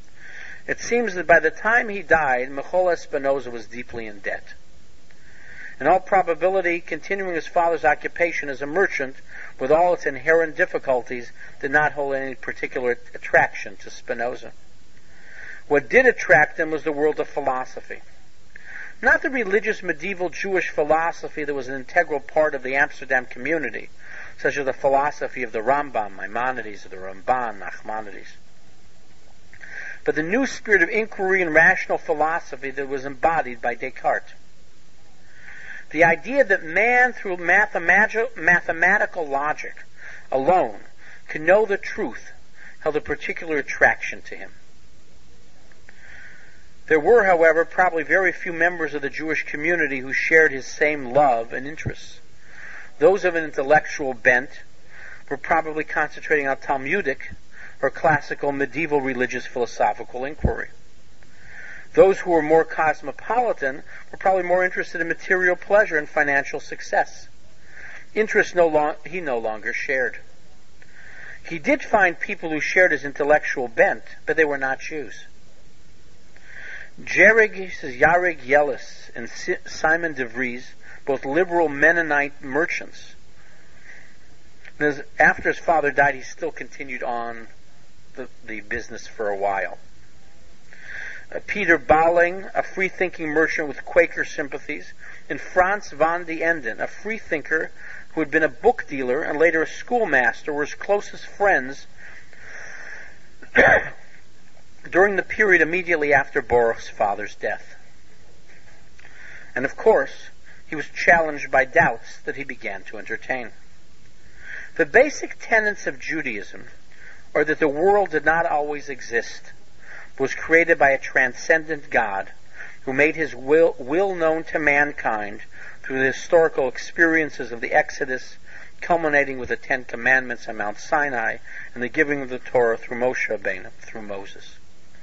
It seems that by the time he died, Michal Espinosa was deeply in debt. In all probability, continuing his father's occupation as a merchant, with all its inherent difficulties, did not hold any particular attraction to Spinoza. What did attract him was the world of philosophy. Not the religious medieval Jewish philosophy that was an integral part of the Amsterdam community, such as the philosophy of the Rambam, Maimonides, or the Ramban, Nachmanides, but the new spirit of inquiry and rational philosophy that was embodied by Descartes. The idea that man, through mathematical, mathematical logic alone, could know the truth held a particular attraction to him. There were, however, probably very few members of the Jewish community who shared his same love and interests. Those of an intellectual bent were probably concentrating on Talmudic or classical medieval religious philosophical inquiry. Those who were more cosmopolitan were probably more interested in material pleasure and financial success. Interests no lo- he no longer shared. He did find people who shared his intellectual bent, but they were not Jews. Jarig, Yarig Yellis and Si- Simon de Vries, both liberal Mennonite merchants. And as, after his father died, he still continued on the, the business for a while. Uh, Peter Balling, a free-thinking merchant with Quaker sympathies, and Franz van de Enden, a freethinker who had been a book dealer and later a schoolmaster, were his closest friends during the period immediately after Baruch's father's death. And of course, he was challenged by doubts that he began to entertain. The basic tenets of Judaism are that the world did not always exist, but was created by a transcendent God who made his will, will known to mankind through the historical experiences of the Exodus, culminating with the Ten Commandments on Mount Sinai and the giving of the Torah through Moshe Rabbeinu, through Moses.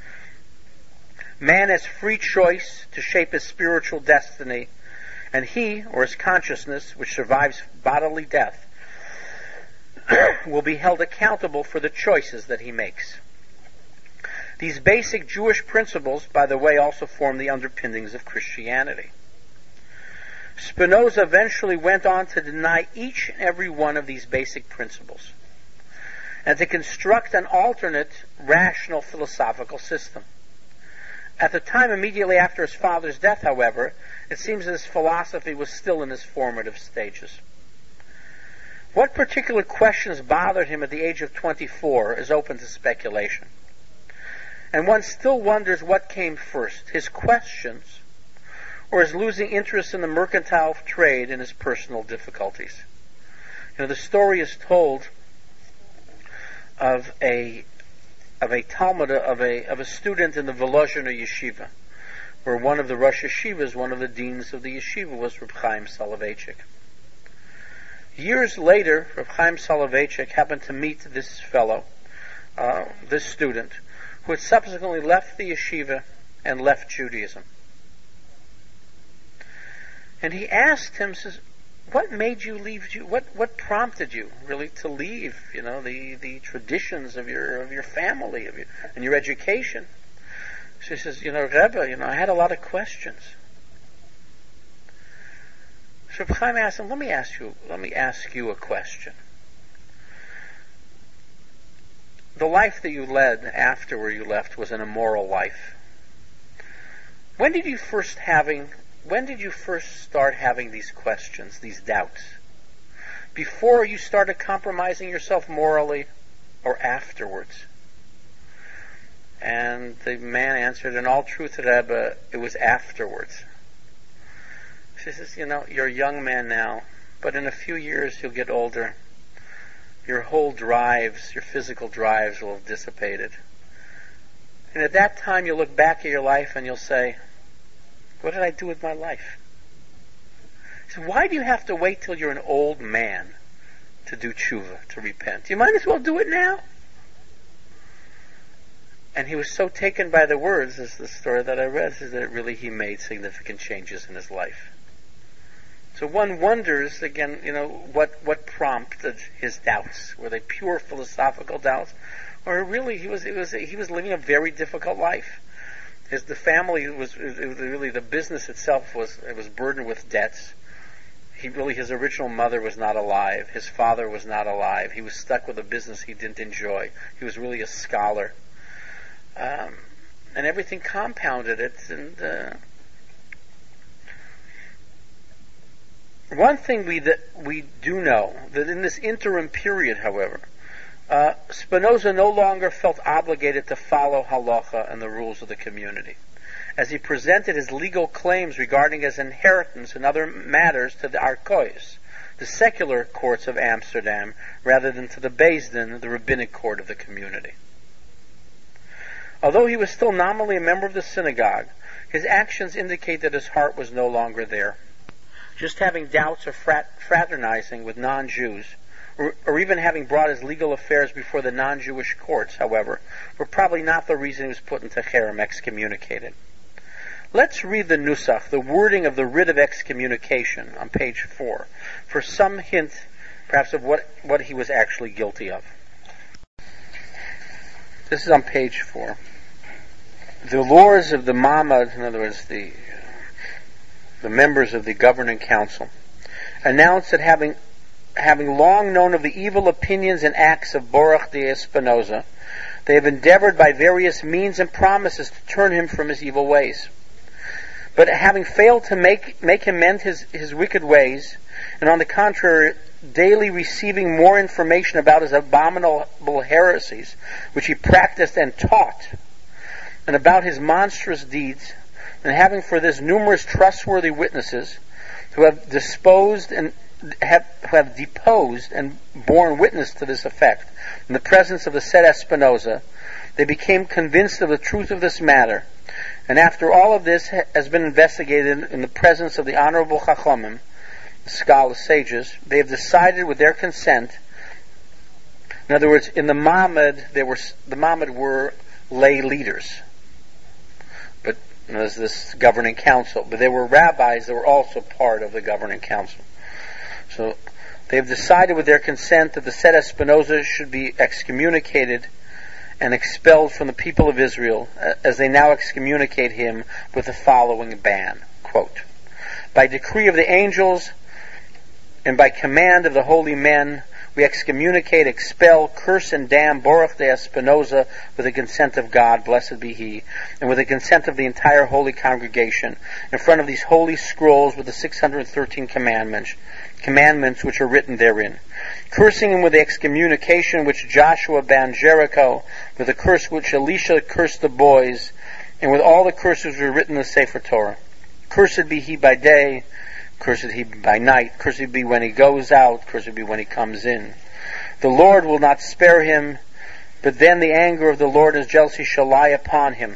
Man has free choice to shape his spiritual destiny, and he, or his consciousness, which survives bodily death, will be held accountable for the choices that he makes. These basic Jewish principles, by the way, also form the underpinnings of Christianity. Spinoza eventually went on to deny each and every one of these basic principles, and to construct an alternate, rational philosophical system. At the time immediately after his father's death, however, it seems that his philosophy was still in its formative stages. What particular questions bothered him at the age of twenty-four is open to speculation. And one still wonders what came first, his questions, or his losing interest in the mercantile trade and his personal difficulties. You know, the story is told of a of a Talmud, of a of a student in the Volozhiner yeshiva, where one of the Rosh Yeshivas, one of the deans of the yeshiva, was Reb Chaim Soloveitchik. Years later, Reb Chaim Soloveitchik happened to meet this fellow, uh, this student, who had subsequently left the yeshiva and left Judaism. And he asked him, says, what made you leave Jew? What what prompted you really to leave? You know, the, the traditions of your of your family, of your and your education. She says, you know, Rebbe, you know, I had a lot of questions. So Chaim asked him, let me ask you, let me ask you a question. The life that you led after where you left was an immoral life. When did you first having When did you first start having these questions, these doubts? Before you started compromising yourself morally, or afterwards? And the man answered, in all truth, Rebbe, it was afterwards. She says, you know, you're a young man now, but in a few years you'll get older. Your whole drives, your physical drives will have dissipated. And at that time you'll look back at your life and you'll say, what did I do with my life? He said, why do you have to wait till you're an old man to do tshuva, to repent? You might as well do it now. And he was so taken by the words, as the story that I read, is that really he made significant changes in his life. So one wonders, again, you know, what, what prompted his doubts. Were they pure philosophical doubts? Or really he was, it was he was living a very difficult life. His, the family was, it was really, the business itself was, it was burdened with debts. he really, his original mother was not alive. His father was not alive. He was stuck with a business he didn't enjoy. He was really a scholar. Um, and everything compounded it. And uh, one thing we that we do know, that in this interim period, however, uh, Spinoza no longer felt obligated to follow halacha and the rules of the community, as he presented his legal claims regarding his inheritance and other matters to the Arkois, the secular courts of Amsterdam, rather than to the Beis Din, the rabbinic court of the community. Although he was still nominally a member of the synagogue, his actions indicate that his heart was no longer there. Just having doubts or frat- fraternizing with non-Jews, or, or even having brought his legal affairs before the non-Jewish courts, however, were probably not the reason he was put into cherem, excommunicated. Let's read the nusach, the wording of the writ of excommunication, on page four, for some hint, perhaps, of what, what he was actually guilty of. This is on page four. The lords of the Mamad, in other words, the the members of the governing council, announced that having having long known of the evil opinions and acts of Baruch de Spinoza, they have endeavored by various means and promises to turn him from his evil ways. But having failed to make make him mend his, his wicked ways, and on the contrary, daily receiving more information about his abominable heresies, which he practiced and taught, and about his monstrous deeds, and having for this numerous trustworthy witnesses who have disposed and have, who have deposed and borne witness to this effect in the presence of the said Spinoza, they became convinced of the truth of this matter. And after all of this has been investigated in the presence of the honorable Chachamim, the scholars, sages, they have decided with their consent. In other words, in the Mamad, there were the Mamad were lay leaders, but you know, there's this governing council. But there were rabbis that were also part of the governing council. So they have decided with their consent that the said Spinoza should be excommunicated and expelled from the people of Israel, as they now excommunicate him with the following ban. Quote, by decree of the angels and by command of the holy men, we excommunicate, expel, curse, and damn Baruch de Spinoza with the consent of God, blessed be he, and with the consent of the entire holy congregation, in front of these holy scrolls with the six hundred thirteen commandments, commandments which are written therein. Cursing him with the excommunication which Joshua banned Jericho, with the curse which Elisha cursed the boys, and with all the curses which were written in the Sefer Torah. Cursed be he by day, cursed he be by night, cursed be when he goes out, cursed be when he comes in. The Lord will not spare him, but then the anger of the Lord and his jealousy shall lie upon him.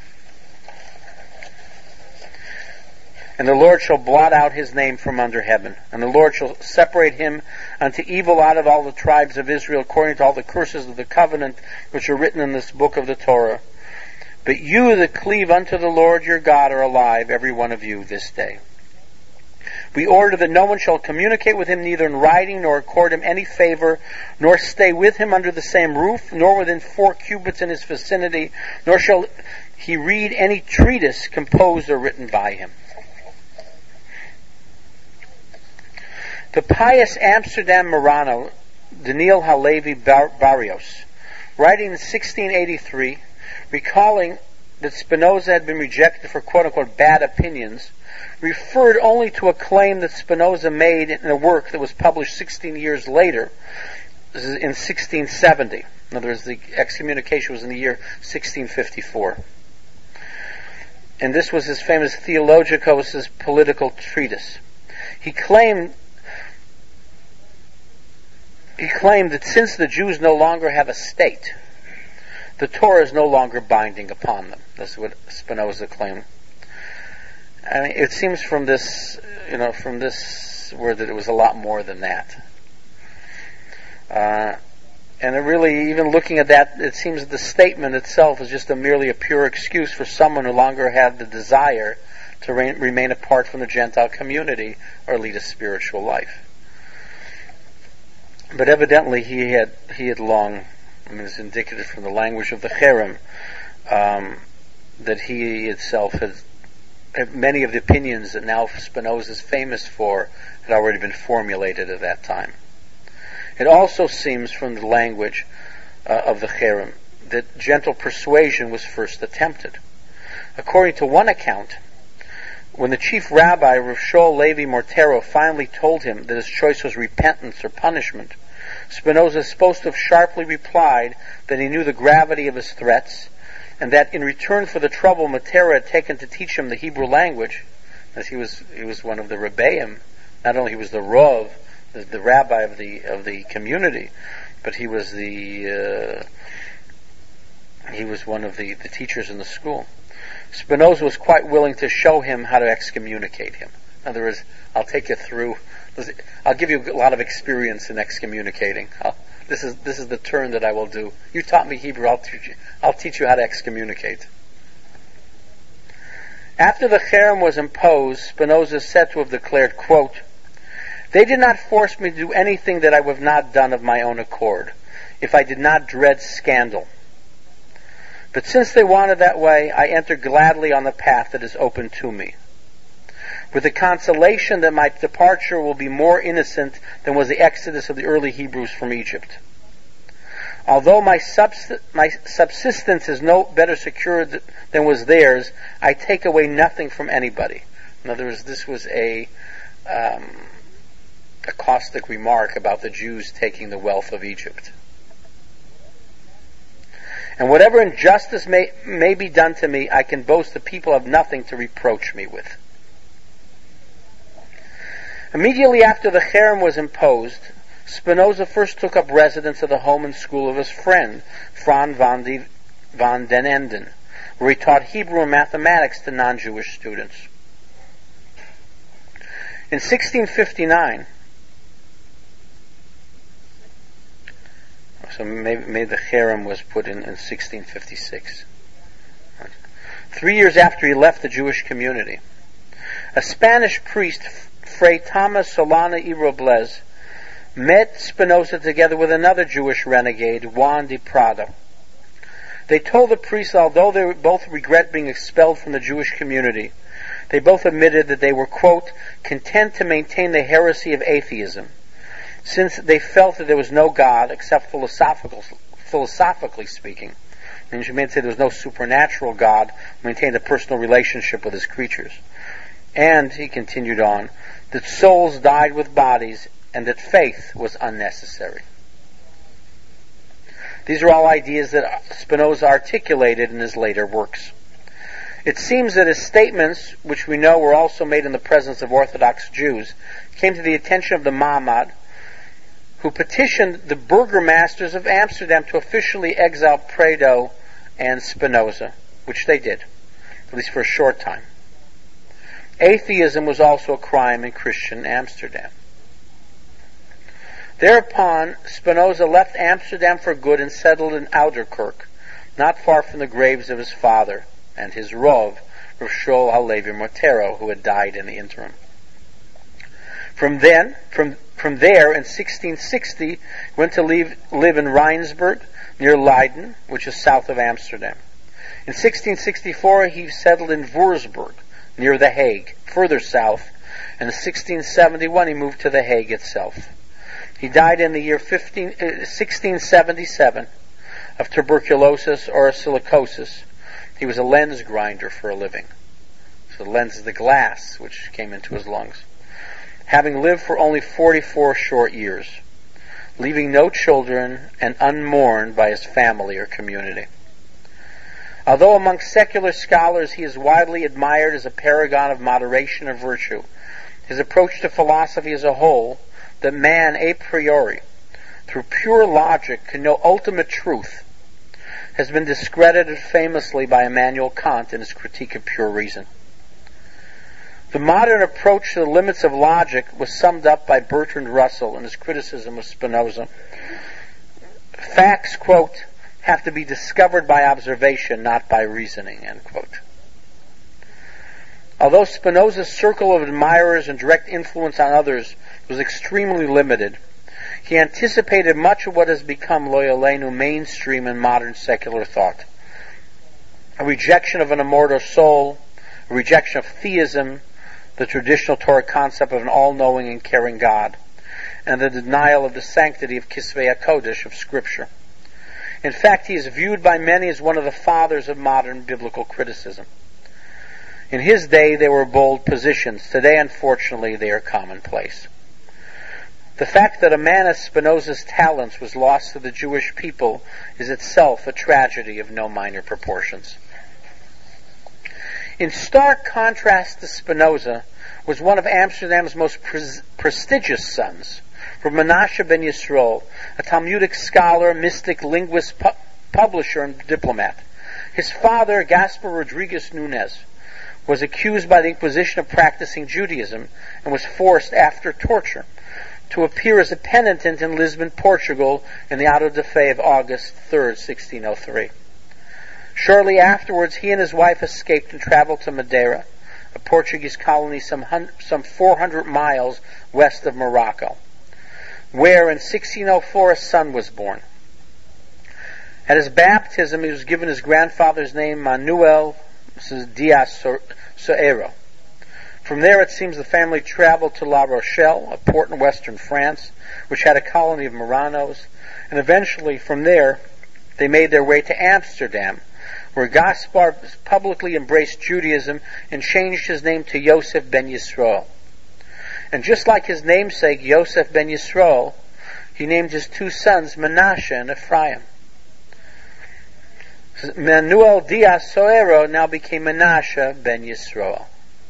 And the Lord shall blot out his name from under heaven. And the Lord shall separate him unto evil out of all the tribes of Israel, according to all the curses of the covenant which are written in this book of the Torah. But you that cleave unto the Lord your God are alive, every one of you, this day. We order that no one shall communicate with him neither in writing, nor accord him any favor, nor stay with him under the same roof, nor within four cubits in his vicinity, nor shall he read any treatise composed or written by him. The pious Amsterdam Marano, Daniel Halevi Bar- Barrios, writing in sixteen eighty-three, recalling that Spinoza had been rejected for quote-unquote bad opinions, referred only to a claim that Spinoza made in a work that was published sixteen years later, in sixteen seventy. In other words, the excommunication was in the year sixteen fifty-four. And this was his famous Theologicos' political treatise. He claimed He claimed that since the Jews no longer have a state, the Torah is no longer binding upon them. That's what Spinoza claimed. I mean, it seems from this, you know, from this word that it was a lot more than that. Uh, and it really, even looking at that, it seems that the statement itself is just a merely a pure excuse for someone who no longer had the desire to re- remain apart from the Gentile community or lead a spiritual life. But evidently he had he had long, I mean it's indicative from the language of the cherem, um, that he itself had many of the opinions that now Spinoza is famous for had already been formulated at that time. It also seems from the language uh, of the Cherem that gentle persuasion was first attempted. According to one account, when the chief rabbi, Rav Shaul Levi Mortero, finally told him that his choice was repentance or punishment, Spinoza is supposed to have sharply replied that he knew the gravity of his threats, and that in return for the trouble Mortero had taken to teach him the Hebrew language, as he was he was one of the Rebbeim, not only he was the Rav, the, the rabbi of the of the community, but he was the uh, he was one of the, the teachers in the school. Spinoza was quite willing to show him how to excommunicate him. In other words, I'll take you through. I'll give you a lot of experience in excommunicating. I'll, this is this is the turn that I will do. You taught me Hebrew. I'll teach you. I'll teach you how to excommunicate. After the Cherem was imposed, Spinoza is said to have declared, quote, "They did not force me to do anything that I would have not done of my own accord, if I did not dread scandal. But since they wanted that way, I entered gladly on the path that is open to me, with the consolation that my departure will be more innocent than was the exodus of the early Hebrews from Egypt. Although my, subst- my subsistence is no better secured than was theirs, I take away nothing from anybody." In other words, this was a, um, a caustic remark about the Jews taking the wealth of Egypt. "And whatever injustice may, may be done to me, I can boast the people have nothing to reproach me with." Immediately after the Cherem was imposed, Spinoza first took up residence at the home and school of his friend, Fran van, de, van den Enden, where he taught Hebrew and mathematics to non-Jewish students. In sixteen fifty-nine, so maybe, maybe the Cherem was put in in sixteen fifty-six. Three years after he left the Jewish community, a Spanish priest, Fray Thomas Solana y Robles, met Spinoza together with another Jewish renegade, Juan de Prada. They told the priest, although they both regret being expelled from the Jewish community, they both admitted that they were, quote, "content to maintain the heresy of atheism, since they felt that there was no God except philosophical, philosophically speaking." And you may say there was no supernatural God who maintained a personal relationship with his creatures. And, he continued on, that souls died with bodies and that faith was unnecessary. These are all ideas that Spinoza articulated in his later works. It seems that his statements, which we know were also made in the presence of Orthodox Jews, came to the attention of the Mahamad, who petitioned the burgomasters of Amsterdam to officially exile Prado and Spinoza, which they did, at least for a short time. Atheism was also a crime in Christian Amsterdam. Thereupon, Spinoza left Amsterdam for good and settled in Ouderkerk, not far from the graves of his father and his Rav, Rav Shaul HaLevi Mortero, who had died in the interim. From then, from from there, in sixteen sixty, he went to live, live in Rijnsburg, near Leiden, which is south of Amsterdam. In sixteen sixty-four, he settled in Voorsburg, near The Hague, further south, and in sixteen seventy-one he moved to The Hague itself. He died in the year fifteen, uh, sixteen seventy-seven of tuberculosis or silicosis. He was a lens grinder for a living. So the lens is the glass which came into his lungs. Having lived for only forty-four short years, leaving no children and unmourned by his family or community. Although among secular scholars he is widely admired as a paragon of moderation and virtue, his approach to philosophy as a whole, that man a priori, through pure logic, can know ultimate truth, has been discredited famously by Immanuel Kant in his Critique of Pure Reason. The modern approach to the limits of logic was summed up by Bertrand Russell in his criticism of Spinoza. Facts, quote, have to be discovered by observation, not by reasoning, end quote. Although Spinoza's circle of admirers and direct influence on others was extremely limited, he anticipated much of what has become lo yaleinu mainstream in modern secular thought. A rejection of an immortal soul, a rejection of theism, the traditional Torah concept of an all-knowing and caring God, and the denial of the sanctity of Kisvei HaKodesh, of Scripture. In fact, he is viewed by many as one of the fathers of modern biblical criticism. In his day, they were bold positions. Today, unfortunately, they are commonplace. The fact that a man as Spinoza's talents was lost to the Jewish people is itself a tragedy of no minor proportions. In stark contrast to Spinoza was one of Amsterdam's most pre- prestigious sons, Rav Menashe ben Yisroel, a Talmudic scholar, mystic, linguist, pu- publisher, and diplomat. His father, Gaspar Rodriguez Nunes, was accused by the Inquisition of practicing Judaism and was forced, after torture, to appear as a penitent in Lisbon, Portugal, in the auto de fe of August third, sixteen oh three. Shortly afterwards, he and his wife escaped and traveled to Madeira, a Portuguese colony some, hun- some four hundred miles west of Morocco, where in sixteen oh four a son was born. At his baptism, he was given his grandfather's name, Manuel Dias Soeiro. From there, it seems the family traveled to La Rochelle, a port in western France, which had a colony of Marranos, and eventually from there they made their way to Amsterdam, where Gaspar publicly embraced Judaism and changed his name to Yosef ben Yisroel. And just like his namesake, Yosef ben Yisroel, he named his two sons Menashe and Ephraim. Manuel Dias Soeiro now became Menashe ben Yisroel.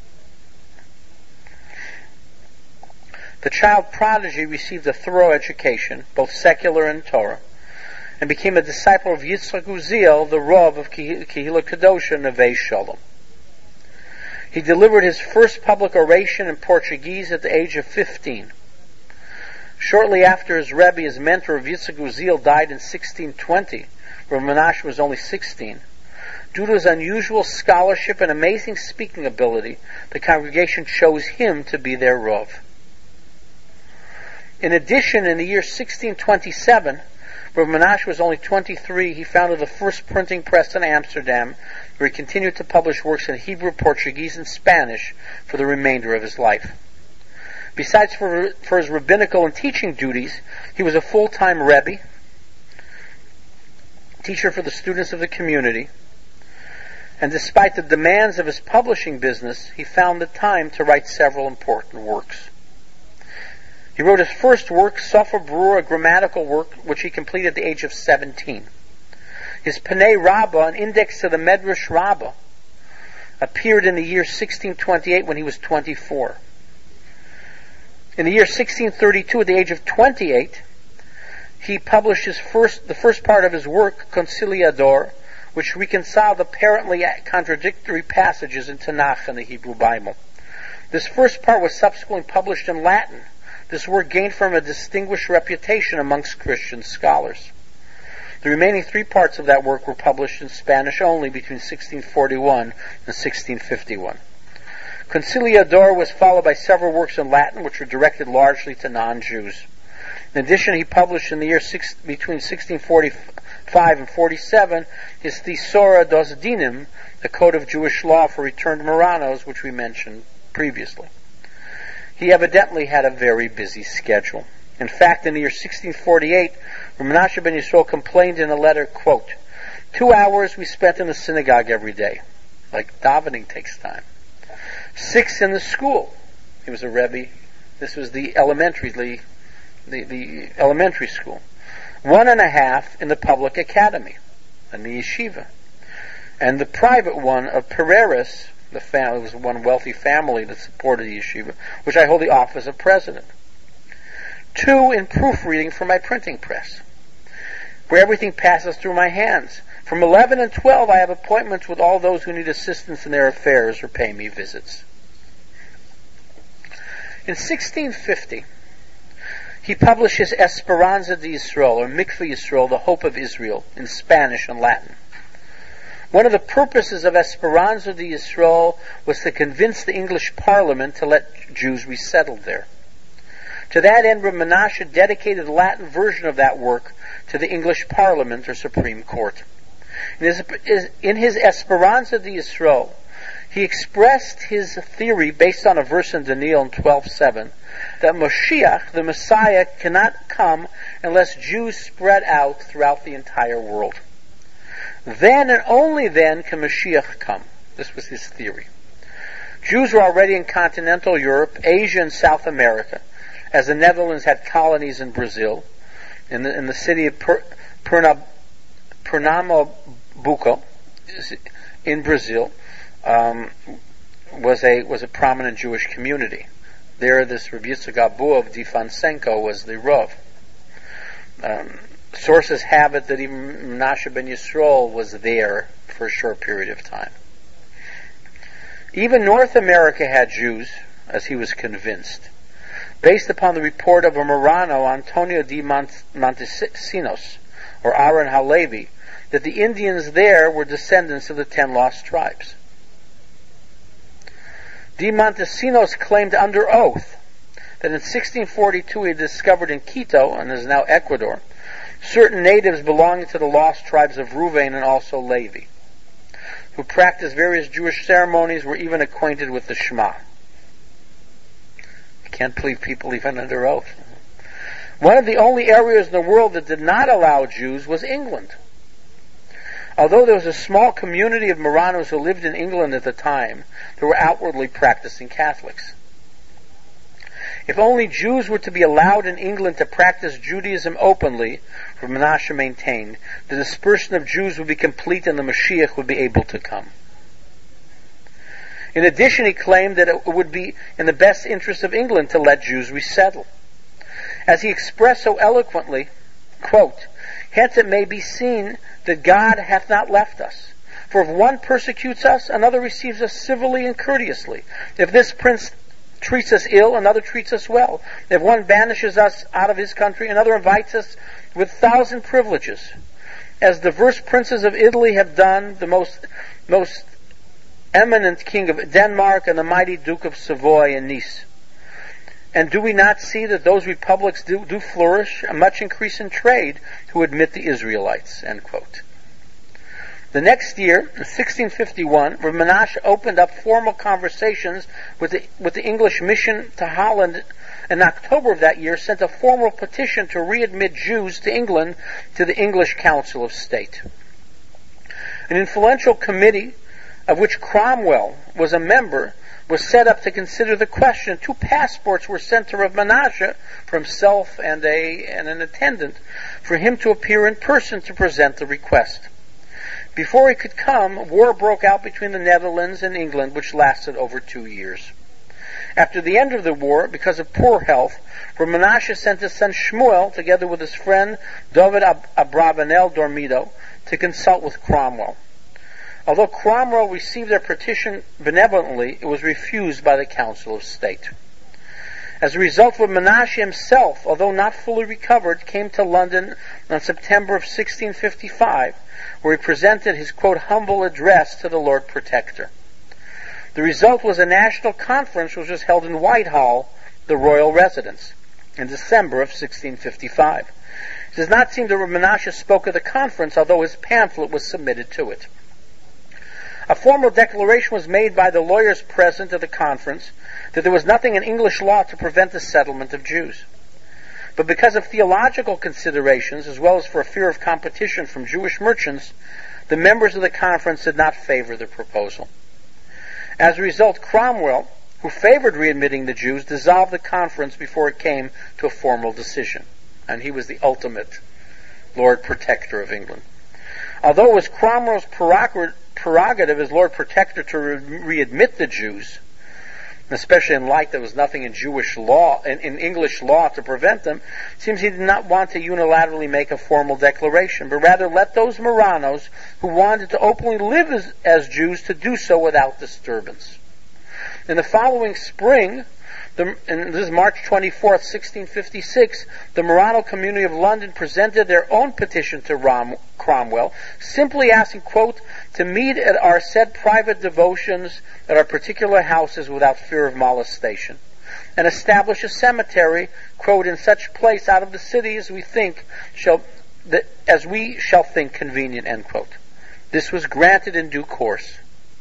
The child prodigy received a thorough education, both secular and Torah, and became a disciple of Yitzchak Uziel, the Rav of Kehillah Kedosha Neve Shalom. He delivered his first public oration in Portuguese at the age of fifteen. Shortly after his Rebbe, his mentor of Yitzchak Uziel, died in sixteen twenty, where Menashe was only sixteen. Due to his unusual scholarship and amazing speaking ability, the congregation chose him to be their Rav. In addition, in the year sixteen twenty-seven, when Menashe was only twenty-three, he founded the first printing press in Amsterdam, where he continued to publish works in Hebrew, Portuguese, and Spanish for the remainder of his life. Besides for, for his rabbinical and teaching duties, he was a full-time Rebbe, teacher for the students of the community, and despite the demands of his publishing business, he found the time to write several important works. He wrote his first work, Sofer Berurah, a grammatical work, which he completed at the age of seventeen. His Penei Rabbah, an index to the Medrash Rabbah, appeared in the year sixteen twenty-eight when he was twenty-four. In the year sixteen thirty-two, at the age of twenty-eight, he published his first, the first part of his work, Conciliador, which reconciled apparently contradictory passages in Tanakh and the Hebrew Bible. This first part was subsequently published in Latin. This work gained for him a distinguished reputation amongst Christian scholars. The remaining three parts of that work were published in Spanish only between sixteen forty-one and sixteen fifty-one. Conciliador was followed by several works in Latin which were directed largely to non-Jews. In addition, he published in the year six, between sixteen forty-five and forty-seven his Thesaura dos Dinim, the code of Jewish law for returned Marranos, which we mentioned previously. He evidently had a very busy schedule. In fact, in the year sixteen forty-eight, Menashe ben Yisroel complained in a letter, quote, two hours we spent in the synagogue every day. Like davening takes time. Six in the school. He was a Rebbe. This was the elementary, the, the, the elementary school. One and a half in the public academy, in the yeshiva. And the private one of Pereiras, the family was one wealthy family that supported the yeshiva, which I hold the office of president. Two in proofreading for my printing press, where everything passes through my hands. From eleven and twelve, I have appointments with all those who need assistance in their affairs or pay me visits. In sixteen fifty, he published his Esperanza de Israel, or Mikveh Yisrael, the Hope of Israel, in Spanish and Latin. One of the purposes of Esperanza de Israel was to convince the English Parliament to let Jews resettle there. To that end, Rav Menashe dedicated the Latin version of that work to the English Parliament or Supreme Court. In his, in his Esperanza de Israel, he He expressed his theory based on a verse in Daniel in twelve seven that Moshiach, the Messiah, cannot come unless Jews spread out throughout the entire world. Then and only then can Mashiach come. This was his theory. Jews were already in continental Europe, Asia, and South America, as the Netherlands had colonies in Brazil. In the, in the city of per, Perna, Pernambuco, in Brazil, um, was a was a prominent Jewish community. There, this Rabbi Yitzchak Abuov di Fonsenko was the Rav. Um, sources have it that even Menashe ben Yisroel was there for a short period of time. Even North America had Jews, as he was convinced, based upon the report of a Marrano, Antonio de Mont- Montesinos, or Aaron Halevi, that the Indians there were descendants of the ten lost tribes. De Montesinos claimed under oath that in sixteen forty-two he had discovered in Quito, and is now Ecuador, certain natives belonging to the lost tribes of Reuven and also Levi, who practiced various Jewish ceremonies, were even acquainted with the Shema. You can't believe people even under oath. One of the only areas in the world that did not allow Jews was England. Although there was a small community of Marranos who lived in England at the time, they were outwardly practicing Catholics. If only Jews were to be allowed in England to practice Judaism openly, for Menashe maintained, the dispersion of Jews would be complete and the Mashiach would be able to come. In addition, he claimed that it would be in the best interest of England to let Jews resettle. As he expressed so eloquently, quote, "Hence it may be seen that God hath not left us. For if one persecutes us, another receives us civilly and courteously. If this prince treats us ill, another treats us well. If one banishes us out of his country, another invites us with thousand privileges. As diverse princes of Italy have done, the most, most eminent king of Denmark and the mighty Duke of Savoy and Nice. And do we not see that those republics do, do flourish, a much increase in trade, who admit the Israelites?" End quote. The next year, in sixteen fifty-one, Rav Menashe opened up formal conversations with the, with the English mission to Holland. In October of that year, sent a formal petition to readmit Jews to England to the English Council of State. An influential committee, of which Cromwell was a member, was set up to consider the question. Two passports were sent to Rav Menashe for himself and, a, and an attendant for him to appear in person to present the request. Before he could come, war broke out between the Netherlands and England, which lasted over two years. After the end of the war, because of poor health, Rav Menashe sent his son Shmuel, together with his friend David Ab- Abravanel Dormido, to consult with Cromwell. Although Cromwell received their petition benevolently, it was refused by the Council of State. As a result, Rav Menashe himself, although not fully recovered, came to London on September of sixteen fifty-five, where he presented his, quote, humble address to the Lord Protector. The result was a national conference which was held in Whitehall, the royal residence, in December of sixteen fifty-five. It does not seem that Rav Menashe spoke at the conference, although his pamphlet was submitted to it. A formal declaration was made by the lawyers present at the conference that there was nothing in English law to prevent the settlement of Jews. But because of theological considerations, as well as for a fear of competition from Jewish merchants, the members of the conference did not favor the proposal. As a result, Cromwell, who favored readmitting the Jews, dissolved the conference before it came to a formal decision. And he was the ultimate Lord Protector of England. Although it was Cromwell's prerogative as Lord Protector to re- readmit the Jews, especially in light there was nothing in Jewish law, in, in English law to prevent them, it seems he did not want to unilaterally make a formal declaration, but rather let those Marranos who wanted to openly live as, as Jews to do so without disturbance. In the following spring, the, and this is March twenty-fourth, sixteen fifty-six, the Marrano community of London presented their own petition to Rom, Cromwell, simply asking, quote, to meet at our said private devotions at our particular houses without fear of molestation, and establish a cemetery, quote, in such place out of the city as we think shall, that, as we shall think convenient, end quote. This was granted in due course.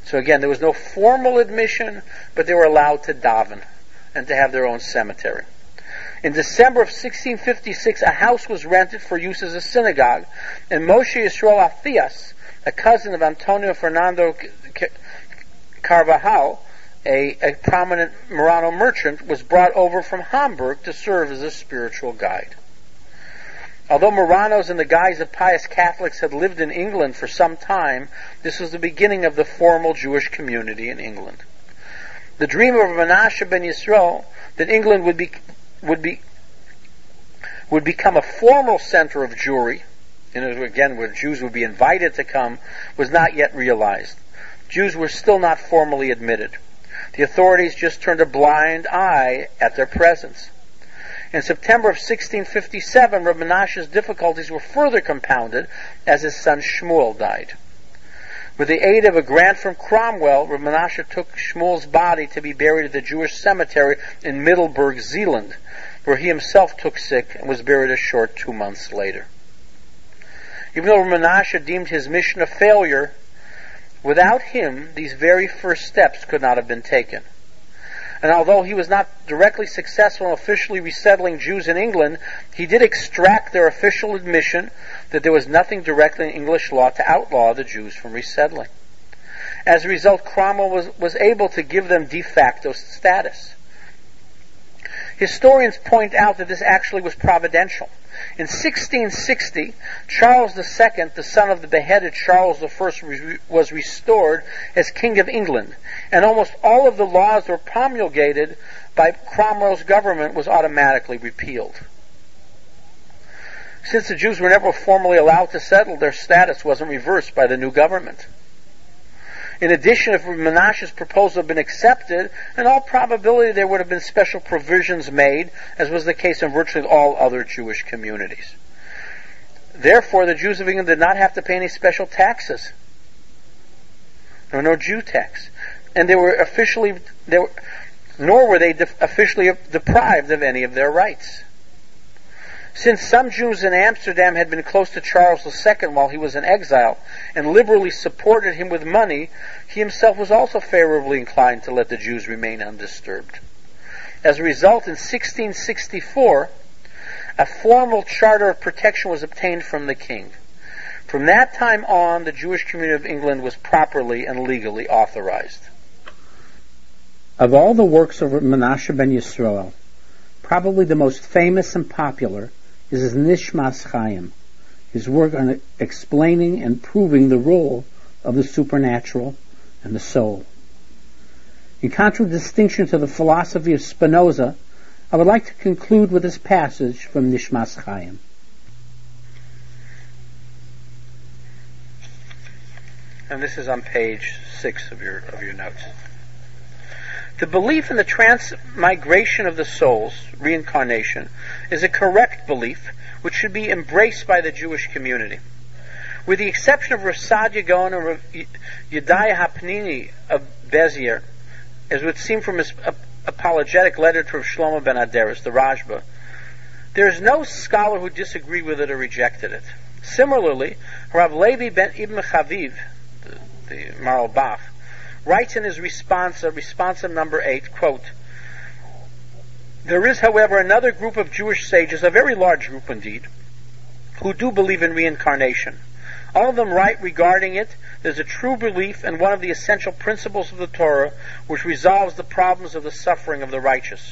So again, there was no formal admission, but they were allowed to daven and to have their own cemetery. In December of sixteen fifty-six, a house was rented for use as a synagogue, and Moshe Yisroel Athias, a cousin of Antonio Fernando Carvajal, a, a prominent Murano merchant, was brought over from Hamburg to serve as a spiritual guide. Although Muranos in the guise of pious Catholics had lived in England for some time, this was the beginning of the formal Jewish community in England. The dream of Menashe ben Yisroel that England would be would be would become a formal center of Jewry, and again where Jews would be invited to come, was not yet realized. Jews were still not formally admitted. The authorities just turned a blind eye at their presence. In September of sixteen fifty-seven, Reb Menashe's difficulties were further compounded as his son Shmuel died. With the aid of a grant from Cromwell, Reb Menashe took Shmuel's body to be buried at the Jewish cemetery in Middelburg, Zeeland, where he himself took sick and was buried a short two months later. Even though Reb Menashe deemed his mission a failure, without him, these very first steps could not have been taken. And although he was not directly successful in officially resettling Jews in England, he did extract their official admission that there was nothing directly in English law to outlaw the Jews from resettling. As a result, Cromwell was, was able to give them de facto status. Historians point out that this actually was providential. In sixteen sixty, Charles the Second, the son of the beheaded Charles the First, was restored as King of England, and almost all of the laws that were promulgated by Cromwell's government was automatically repealed. Since the Jews were never formally allowed to settle, their status wasn't reversed by the new government. In addition, if Menashe's proposal had been accepted, in all probability there would have been special provisions made, as was the case in virtually all other Jewish communities. Therefore, the Jews of England did not have to pay any special taxes. There were no Jew tax. And they were officially, they were, nor were they de- officially deprived of any of their rights. Since some Jews in Amsterdam had been close to Charles the Second while he was in exile and liberally supported him with money, he himself was also favorably inclined to let the Jews remain undisturbed. As a result, in sixteen sixty-four, a formal charter of protection was obtained from the king. From that time on, the Jewish community of England was properly and legally authorized. Of all the works of Menashe ben Yisroel, probably the most famous and popular is his Nishmas Chaim, his work on explaining and proving the role of the supernatural and the soul. In contradistinction to the philosophy of Spinoza, I would like to conclude with this passage from Nishmas Chaim. And this is on page six of your of your notes. The belief in the transmigration of the souls, reincarnation, is a correct belief which should be embraced by the Jewish community. With the exception of Rav Saadia Gaon and Rav Yedaya Hapnini of Bezier, as would seem from his apologetic letter to Rav Shlomo ben Aderes, the Rashba, there is no scholar who disagreed with it or rejected it. Similarly, Rav Levi ben Ibn Chaviv, the, the Maral Bach, writes in his response, uh, responsive number eight, quote, "There is, however, another group of Jewish sages, a very large group indeed, who do believe in reincarnation. All of them write regarding it, there's a true belief in one of the essential principles of the Torah which resolves the problems of the suffering of the righteous."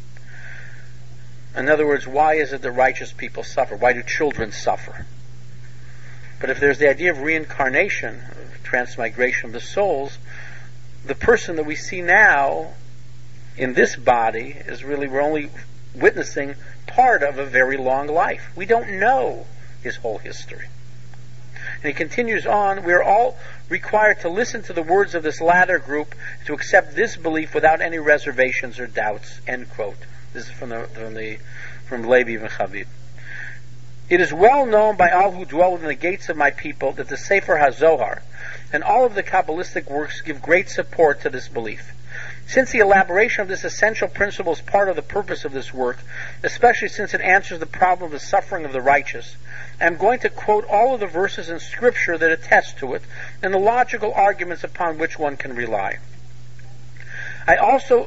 In other words, why is it that righteous people suffer? Why do children suffer? But if there's the idea of reincarnation, of transmigration of the souls, the person that we see now in this body is really, we're only witnessing part of a very long life. We don't know his whole history. And he continues on, we are all required to listen to the words of this latter group to accept this belief without any reservations or doubts, end quote. This is from the, from the, from Levi ben Chaviv. It is well known by all who dwell within the gates of my people that the Sefer HaZohar and all of the Kabbalistic works give great support to this belief. Since the elaboration of this essential principle is part of the purpose of this work, especially since it answers the problem of the suffering of the righteous, I am going to quote all of the verses in Scripture that attest to it and the logical arguments upon which one can rely. I also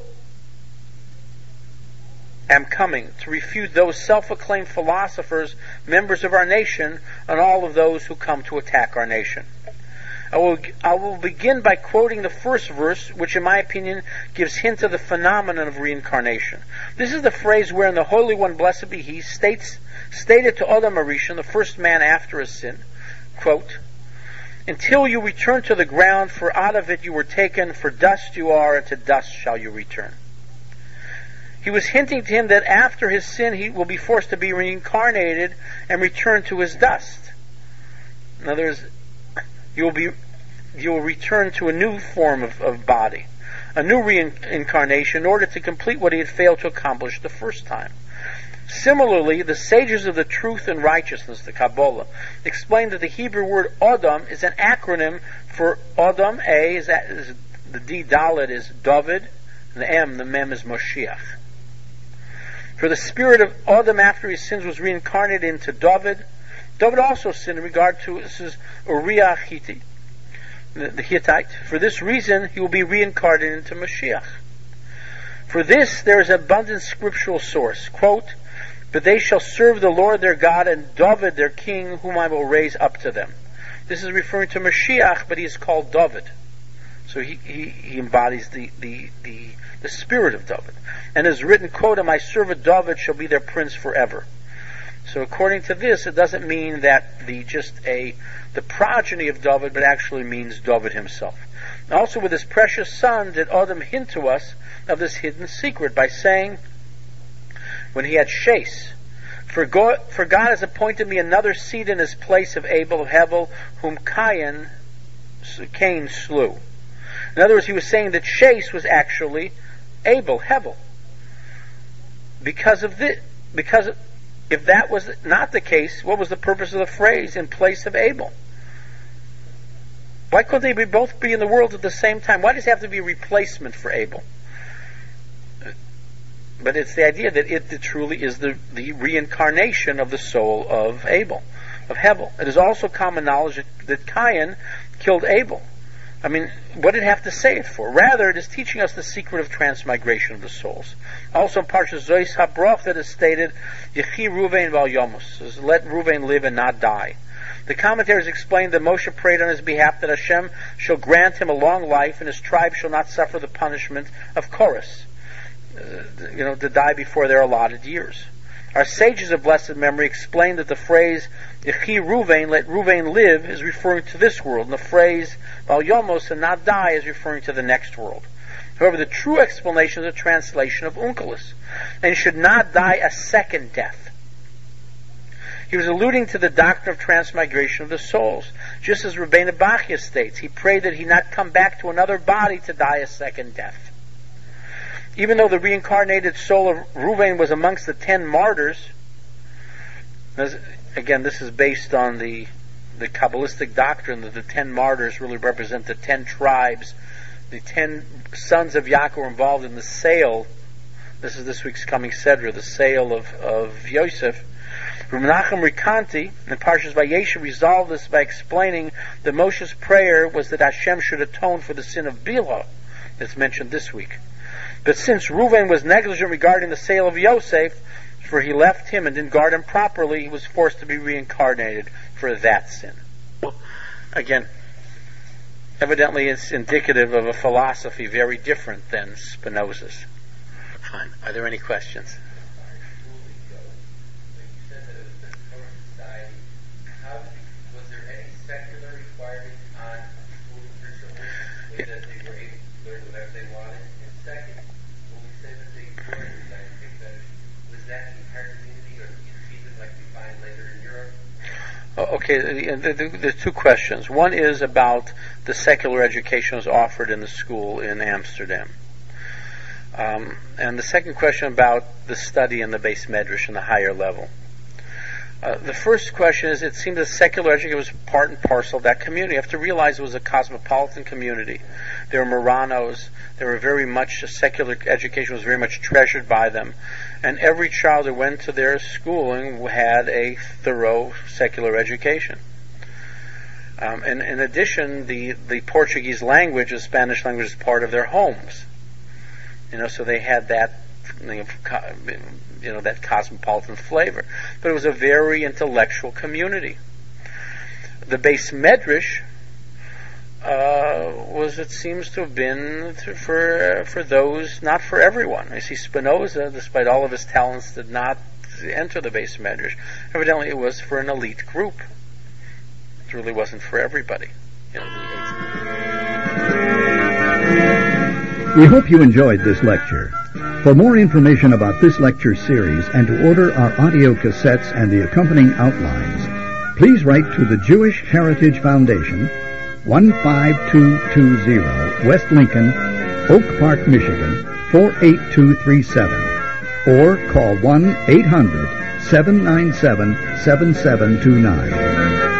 am coming to refute those self-acclaimed philosophers, members of our nation, and all of those who come to attack our nation. I will, I will begin by quoting the first verse, which in my opinion gives hint of the phenomenon of reincarnation. This is the phrase wherein the Holy One, blessed be He, states, stated to Adam Arishon, the first man after his sin, quote, "Until you return to the ground, for out of it you were taken, for dust you are, and to dust shall you return." He was hinting to him that after his sin he will be forced to be reincarnated and return to his dust. In other words, you will be, you will return to a new form of, of body, a new reincarnation in order to complete what he had failed to accomplish the first time. Similarly, the sages of the truth and righteousness, the Kabbalah, explain that the Hebrew word Adam is an acronym for Adam. A is, that, is the D Dalet is David, and the M, the Mem is Moshiach. For the spirit of Adam after his sins was reincarnated into David. David also sinned in regard to this is Uriah Hittite, the, the Hittite. For this reason, he will be reincarnated into Mashiach. For this, there is abundant scriptural source. Quote, "But they shall serve the Lord their God and David their king, whom I will raise up to them." This is referring to Mashiach, but he is called David. So he, he, he embodies the, the, the, the spirit of David. And is written, quote, "And my servant David shall be their prince forever." So according to this, it doesn't mean that the just a the progeny of David, but actually means David himself. Also, with his precious son, did Adam hint to us of this hidden secret by saying, when he had Shais, for God, for God has appointed me another seed in his place of Abel of Hevel, whom Cain, Cain slew. In other words, he was saying that Shais was actually Abel, Hevel. Because of this, because if that was not the case, what was the purpose of the phrase "in place of Abel"? Why couldn't they be both be in the world at the same time? Why does it have to be a replacement for Abel? But it's the idea that it, it truly is the, the reincarnation of the soul of Abel, of Hevel. It is also common knowledge that, that Cain killed Abel. I mean, what did it have to say it for? Rather, it is teaching us the secret of transmigration of the souls. Also in Parshas Zois HaBroch that is stated, "Yechi Ruvain val Yomus," let Ruvain live and not die. The commentaries explain that Moshe prayed on his behalf that Hashem shall grant him a long life and his tribe shall not suffer the punishment of Korus, uh, you know, to die before their allotted years. Our sages of blessed memory explain that the phrase "Yechi Ruvain," let Ruvain live, is referring to this world, and the phrase "Val Yomos," and not die, is referring to the next world. However, the true explanation is a translation of Onkelos, and should not die a second death. He was alluding to the doctrine of transmigration of the souls. Just as Rabbeinu Bachya states, he prayed that he not come back to another body to die a second death. Even though the reincarnated soul of Ruvain was amongst the ten martyrs, as, again, this is based on the the Kabbalistic doctrine that the ten martyrs really represent the ten tribes, the ten sons of Yaakov were involved in the sale. This is this week's coming Sedra, the sale of, of Yosef. Menachem Rikanti in Parshas Vayeshev resolved this by explaining that Moshe's prayer was that Hashem should atone for the sin of Bilhah, that's mentioned this week. But since Reuven was negligent regarding the sale of Yosef, for he left him and didn't guard him properly, he was forced to be reincarnated for that sin. Again, evidently it's indicative of a philosophy very different than Spinoza's. Fine. Are there any questions? Okay, there's two questions. One is about the secular education was offered in the school in Amsterdam. Um, and the second question about the study in the base medrash in the higher level. Uh, the first question is, it seemed that secular education was part and parcel of that community. You have to realize it was a cosmopolitan community. They were Marranos. They were very much, secular education was very much treasured by them. And every child who went to their schooling had a thorough secular education. Um, and in addition, the, the Portuguese language, the Spanish language, is part of their homes. You know, so they had that, you know, that cosmopolitan flavor. But it was a very intellectual community. The Beis Medrash uh, was, it seems to have been for uh, for those, not for everyone. I see Spinoza, despite all of his talents, did not enter the Beis Medrash. Evidently, it was for an elite group. It really wasn't for everybody. You know, we hope you enjoyed this lecture. For more information about this lecture series and to order our audio cassettes and the accompanying outlines, please write to the Jewish Heritage Foundation, one five two two zero West Lincoln, Oak Park, Michigan, four eight two three seven, or call one eight hundred seven nine seven seven seven two nine.